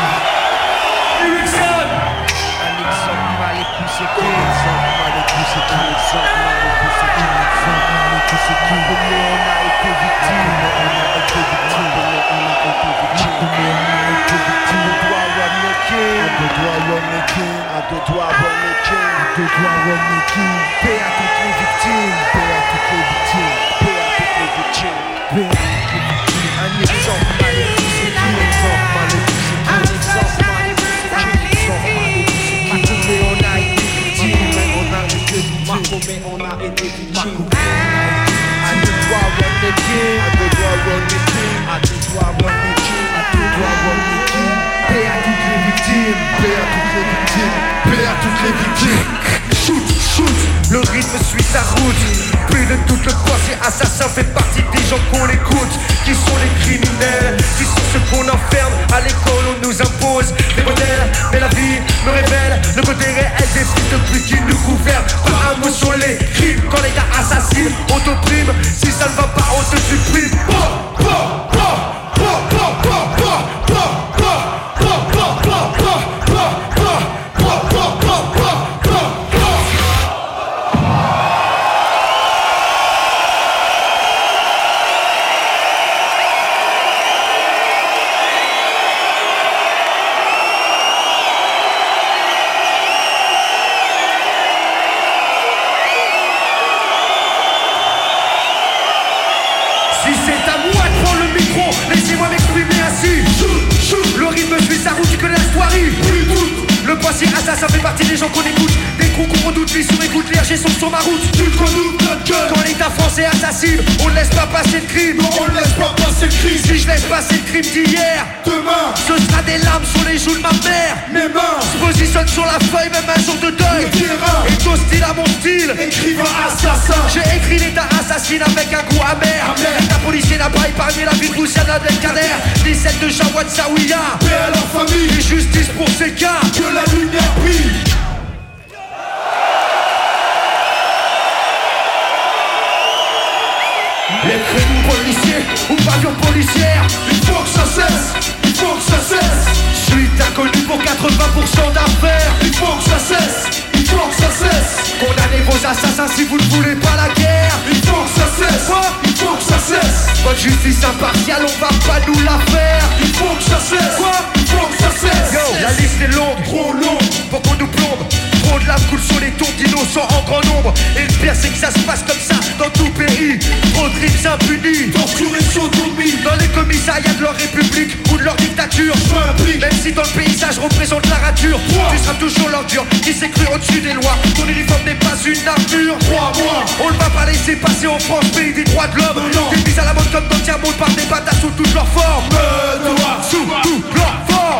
Le rythme suit sa route. Plus de doute, le croisier assassin fait partie des gens qu'on l'écoute. Qui sont les criminels, qui sont ceux qu'on enferme. À l'école on nous impose des modèles, mais la vie me révèle le côté réel des fils de pute qui nous gouvernent. Pas un mot sur les crimes, quand les gars assassinent, on t'opprime. Si ça ne va pas, on te supprime. Laissez-moi m'exprimer ainsi. Le rythme suit sa route, tu connais la soirée. Le poisson assassin fait partie des gens qu'on écoute. Des coups qu'on redoute, vie sur écoute, les RG sont sur ma route. Quand l'État français assassine, on ne laisse pas passer le crime. Non, on ne laisse pas passer le crime. Si je laisse passer le crime d'hier, demain, ce sera des larmes sur les joues de ma mère. mes mains Se positionne sur la feuille, même un jour de deuil. Le terrain Et ton style à mon style. écrivain assassin. J'ai écrit l'État assassine avec un goût amer. L'État policier n'a pas épargné la vie de Boussiane Abdelkader, ni celle de Jawad Saouya. Paix à leur famille, Et justice pour ces cas. que la lumière brille. Les crimes policiers ou pavillons policières, Il faut que ça cesse, il faut que ça cesse. je suis inconnu pour 80% d'affaires. Il faut que ça cesse, il faut que ça cesse. Condamnez vos assassins si vous ne voulez pas la guerre. Il faut que ça cesse, Quoi? il faut que ça cesse. Votre justice impartiale, on va pas nous la faire. Il faut que ça cesse, Quoi? il faut que ça cesse. Yo, la liste est longue, Trop long, faut qu'on nous plombe. Trop de lave coule sur les tombes d'innocents en grand nombre. Et le pire c'est que ça se passe comme ça dans tout pays. Trop de crimes impunis. torture et sodomie. Dans les commissariats de leur république ou de leur dictature. Je m'implique, Même si dans le paysage représente la rature, Quoi? tu seras toujours l'ordure qui s'est cru au-dessus des lois. Ton uniforme n'est pas une armure. 3 mois, On ne va pas laisser passer en France, pays des droits de l'homme. Non. T'es mis à la mode comme dans le tiers-monde par des bâtards sous toutes leurs formes. Sous toutes leurs formes.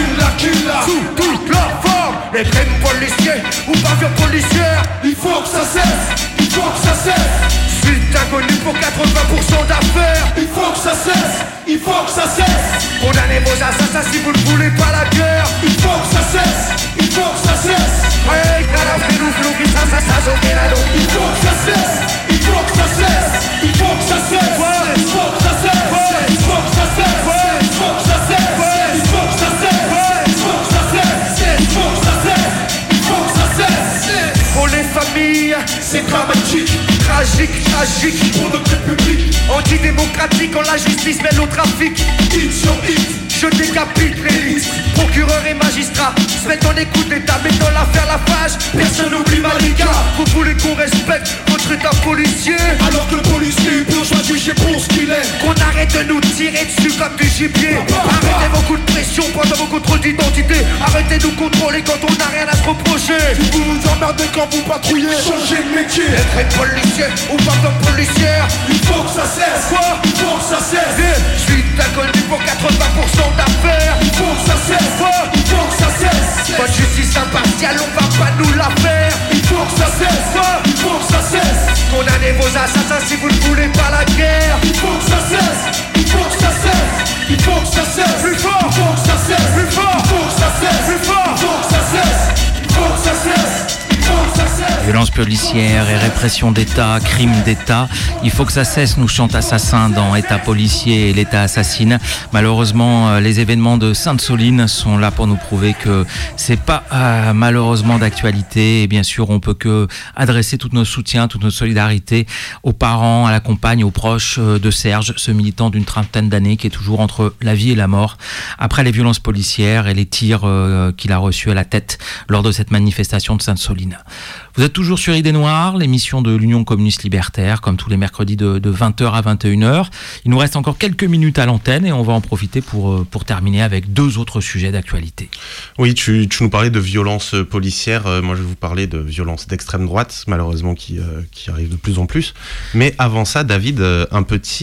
killa. Sous toutes leurs formes. Les crimes policiers ou pavillons policières. Il faut que ça cesse, il faut que ça cesse. Suite inconnue pour 80% d'affaires. Il faut que ça cesse, il faut que ça cesse. Condamnez vos assassins si vous ne voulez pas la guerre. Il faut que ça cesse, il faut que ça cesse. Hey, Calafrelou, Flou, qui ça, Zokénado. Il faut que ça cesse, il faut que ça cesse. Il faut que ça cesse, il faut que ça cesse. Il faut que ça cesse, il faut que ça cesse. Il faut que ça cesse, il faut que ça cesse. Il faut que ça cesse, il faut que ça cesse. Pour les familles, C'est dramatique tragique, tragique. pour notre République. Antidémocratique quand la justice mêle au trafic. Hit sur hit, Je décapite l'élite. Procureur et magistrat se mettent en écoute d'État, mais dans l'affaire Lafarge, personne n'oublie Malika. Vous voulez qu'on respecte votre état policier, alors que le policier bourgeois jugé pour ce qu'il est. qu'on arrête de nous tirer dessus comme du gibier. Arrêtez vos coups de pression pendant vos contrôles d'identité. Arrêtez de nous contrôler quand on n'a rien à se reprocher. Vous nous emmerdez quand vous patrouillez. Changez de métier, Les traits policiers ou pardon policière. il faut que ça cesse. Quoi? Il faut que ça cesse. Je suis inconnu pour 80% d'affaires. Il faut que ça cesse. Quoi? Il faut que ça cesse. Votre justice impartiale, on va pas nous la faire. Il faut que ça cesse. Quoi? Il faut que ça cesse. Condamnez vos assassins si vous ne voulez pas la guerre. Il faut que ça cesse. Il faut que ça cesse. Il faut que ça cesse. Plus fort. Il faut que ça cesse. Plus fort. Il faut que ça cesse. Plus fort. Il faut que ça cesse. Il faut que ça cesse. Il faut que ça cesse. Violence policière et répression d'État, crime d'État. Il faut que ça cesse, nous chante Assassin dans État policier et l'État assassine. Malheureusement, les événements de Sainte-Soline sont là pour nous prouver que c'est pas malheureusement d'actualité. Et bien sûr, on peut que adresser tous nos soutiens, toutes nos solidarités aux parents, à la compagne, aux proches de Serge, ce militant d'une trentaine d'années qui est toujours entre la vie et la mort après les violences policières et les tirs qu'il a reçus à la tête lors de cette manifestation de Sainte-Soline. Vous êtes toujours sur Idées Noires, l'émission de l'Union communiste libertaire, comme tous les mercredis de 20h à 21h. Il nous reste encore quelques minutes à l'antenne et on va en profiter pour terminer avec 2 autres sujets d'actualité. Oui, tu nous parlais de violences policières. Moi, je vais vous parler de violences d'extrême droite, malheureusement, qui arrivent de plus en plus. Mais avant ça, David, une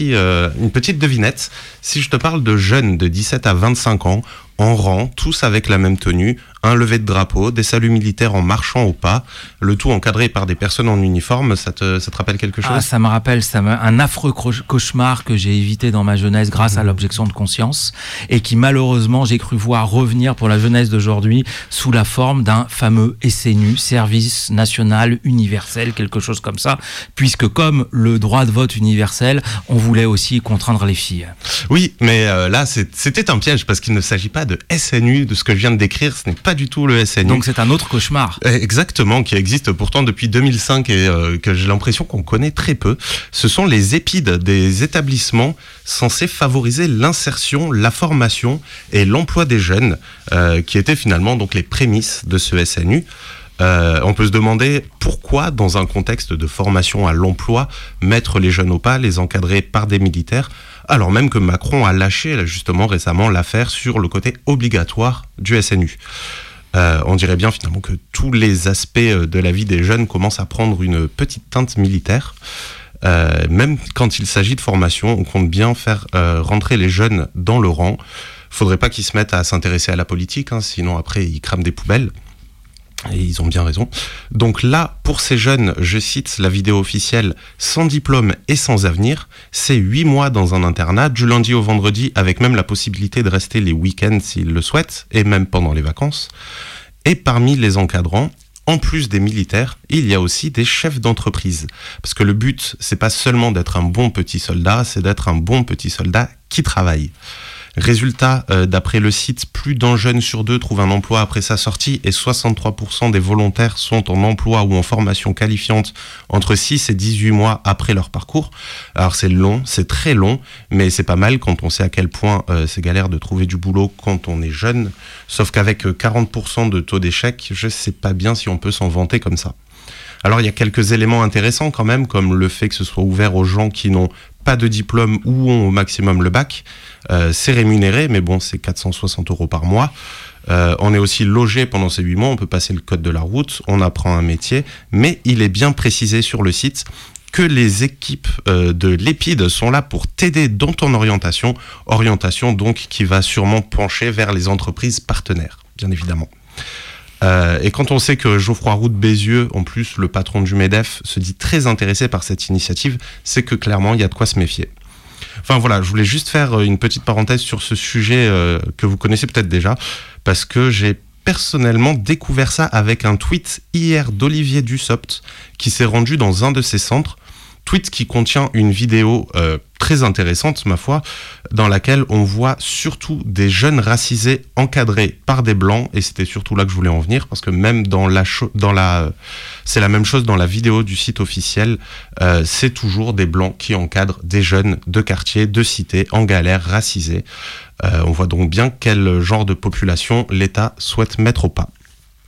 petite devinette. Si je te parle de jeunes de 17 à 25 ans, en rang, tous avec la même tenue, un lever de drapeau, des saluts militaires en marchant au pas, le tout encadré par des personnes en uniforme, ça te rappelle quelque chose ? Ça me rappelle un affreux cauchemar que j'ai évité dans ma jeunesse grâce à l'objection de conscience et qui malheureusement j'ai cru voir revenir pour la jeunesse d'aujourd'hui sous la forme d'un fameux SNU, Service National Universel, quelque chose comme ça, puisque comme le droit de vote universel, on voulait aussi contraindre les filles. Oui, mais là, c'était un piège parce qu'il ne s'agit pas de SNU, de ce que je viens de décrire, ce n'est pas du tout le SNU. Donc c'est un autre cauchemar. Exactement, qui existe pourtant depuis 2005 et que j'ai l'impression qu'on connaît très peu. Ce sont les EPID, des établissements censés favoriser l'insertion, la formation et l'emploi des jeunes, qui étaient finalement donc les prémices de ce SNU. On peut se demander pourquoi, dans un contexte de formation à l'emploi, mettre les jeunes au pas, les encadrer par des militaires, Alors même que Macron a lâché justement récemment l'affaire sur le côté obligatoire du SNU. On dirait bien finalement que tous les aspects de la vie des jeunes commencent à prendre une petite teinte militaire. Même quand il s'agit de formation, on compte bien faire rentrer les jeunes dans le rang. Faudrait pas qu'ils se mettent à s'intéresser à la politique, sinon après ils crament des poubelles. Et ils ont bien raison. Donc là, pour ces jeunes, je cite la vidéo officielle, sans diplôme et sans avenir, c'est 8 mois dans un internat, du lundi au vendredi, avec même la possibilité de rester les week-ends s'ils le souhaitent, et même pendant les vacances. Et parmi les encadrants, en plus des militaires, il y a aussi des chefs d'entreprise. Parce que le but, c'est pas seulement d'être un bon petit soldat, c'est d'être un bon petit soldat qui travaille. Résultat, d'après le site, plus d'un jeune sur 2 trouve un emploi après sa sortie et 63% des volontaires sont en emploi ou en formation qualifiante entre 6 et 18 mois après leur parcours. Alors c'est long, c'est très long, mais c'est pas mal quand on sait à quel point c'est galère de trouver du boulot quand on est jeune. Sauf qu'avec 40% de taux d'échec, je sais pas bien si on peut s'en vanter comme ça. Alors il y a quelques éléments intéressants quand même, comme le fait que ce soit ouvert aux gens qui n'ont pas de diplôme ou ont au maximum le bac. C'est rémunéré, mais bon, c'est 460 € par mois. On est aussi logé pendant ces 8 mois, on peut passer le code de la route, on apprend un métier, mais il est bien précisé sur le site que les équipes de l'EPID sont là pour t'aider dans ton orientation donc qui va sûrement pencher vers les entreprises partenaires, bien évidemment. Et quand on sait que Geoffroy Roux de Bézieux, en plus le patron du MEDEF, se dit très intéressé par cette initiative, c'est que clairement il y a de quoi se méfier. Enfin voilà, je voulais juste faire une petite parenthèse sur ce sujet que vous connaissez peut-être déjà, parce que j'ai personnellement découvert ça avec un tweet hier d'Olivier Dussopt, qui s'est rendu dans un de ces centres, tweet qui contient une vidéo très intéressante, ma foi, dans laquelle on voit surtout des jeunes racisés encadrés par des blancs, et c'était surtout là que je voulais en venir, parce que même c'est la même chose dans la vidéo du site officiel, c'est toujours des blancs qui encadrent des jeunes de quartier, de cité, en galère, racisés. On voit donc bien quel genre de population l'État souhaite mettre au pas.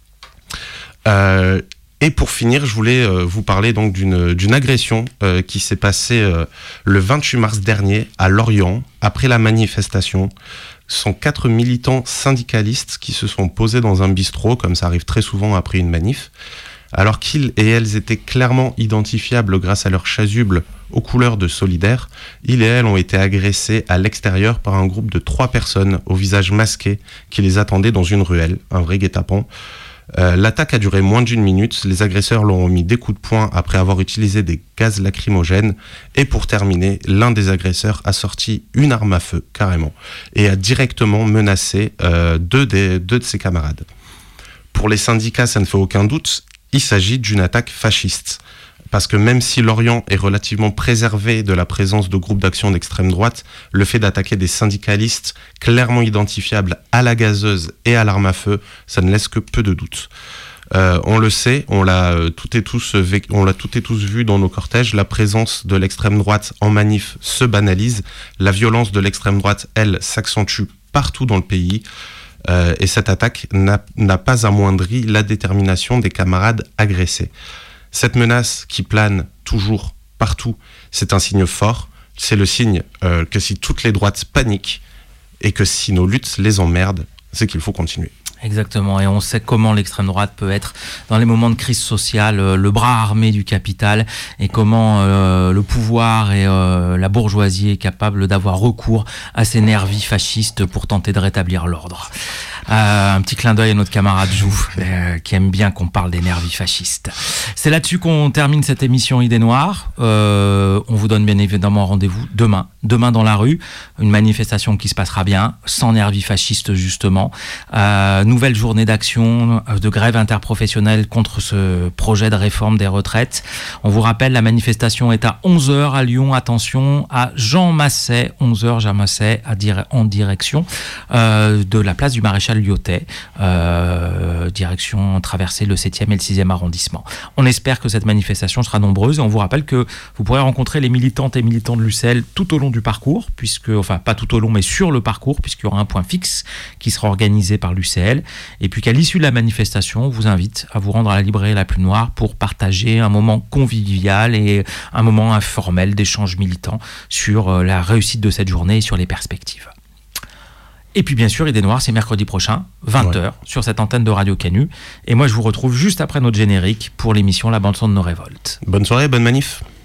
Et pour finir, je voulais vous parler donc d'une agression qui s'est passée le 28 mars dernier à Lorient, après la manifestation. Ce sont 4 militants syndicalistes qui se sont posés dans un bistrot, comme ça arrive très souvent après une manif, alors qu'ils et elles étaient clairement identifiables grâce à leur chasuble aux couleurs de Solidaire. Ils et elles ont été agressés à l'extérieur par un groupe de 3 personnes au visage masqué qui les attendaient dans une ruelle, un vrai guet-apens. L'attaque a duré moins d'1 minute, les agresseurs leur ont mis des coups de poing après avoir utilisé des gaz lacrymogènes, et pour terminer, l'un des agresseurs a sorti une arme à feu, carrément, et a directement menacé deux de ses camarades. Pour les syndicats, ça ne fait aucun doute, il s'agit d'une attaque fasciste. Parce que même si Lorient est relativement préservé de la présence de groupes d'action d'extrême droite, le fait d'attaquer des syndicalistes clairement identifiables à la gazeuse et à l'arme à feu, ça ne laisse que peu de doutes. On le sait, on l'a toutes et tous vu dans nos cortèges, la présence de l'extrême droite en manif se banalise, la violence de l'extrême droite, elle, s'accentue partout dans le pays. Et cette attaque n'a pas amoindri la détermination des camarades agressés. Cette menace qui plane toujours, partout, c'est un signe fort. C'est le signe que si toutes les droites paniquent et que si nos luttes les emmerdent, c'est qu'il faut continuer. Exactement, et on sait comment l'extrême droite peut être, dans les moments de crise sociale, le bras armé du capital, et comment le pouvoir et la bourgeoisie est capable d'avoir recours à ces nervis fascistes pour tenter de rétablir l'ordre. Un petit clin d'œil à notre camarade Jouf, qui aime bien qu'on parle des nervis fascistes. C'est là-dessus qu'on termine cette émission Idées Noires. On vous donne bien évidemment rendez-vous demain dans la rue, une manifestation qui se passera bien, sans nervis fascistes justement. Nouvelle journée d'action, de grève interprofessionnelle contre ce projet de réforme des retraites. On vous rappelle, la manifestation est à 11h à Lyon. Attention, à Jean Massé, 11h Jean Massé, en direction de la place du Maréchal salle Lyotet, direction traverser le 7e et le 6e arrondissement. On espère que cette manifestation sera nombreuse et on vous rappelle que vous pourrez rencontrer les militantes et militants de l'UCL tout au long du parcours, enfin pas tout au long mais sur le parcours, puisqu'il y aura un point fixe qui sera organisé par l'UCL, et puis qu'à l'issue de la manifestation, on vous invite à vous rendre à la librairie La Plume Noire pour partager un moment convivial et un moment informel d'échange militant sur la réussite de cette journée et sur les perspectives. Et puis bien sûr, Idées Noires, c'est mercredi prochain, 20h, sur cette antenne de Radio Canu. Et moi, je vous retrouve juste après notre générique pour l'émission La Bande-Son de nos révoltes. Bonne soirée, bonne manif.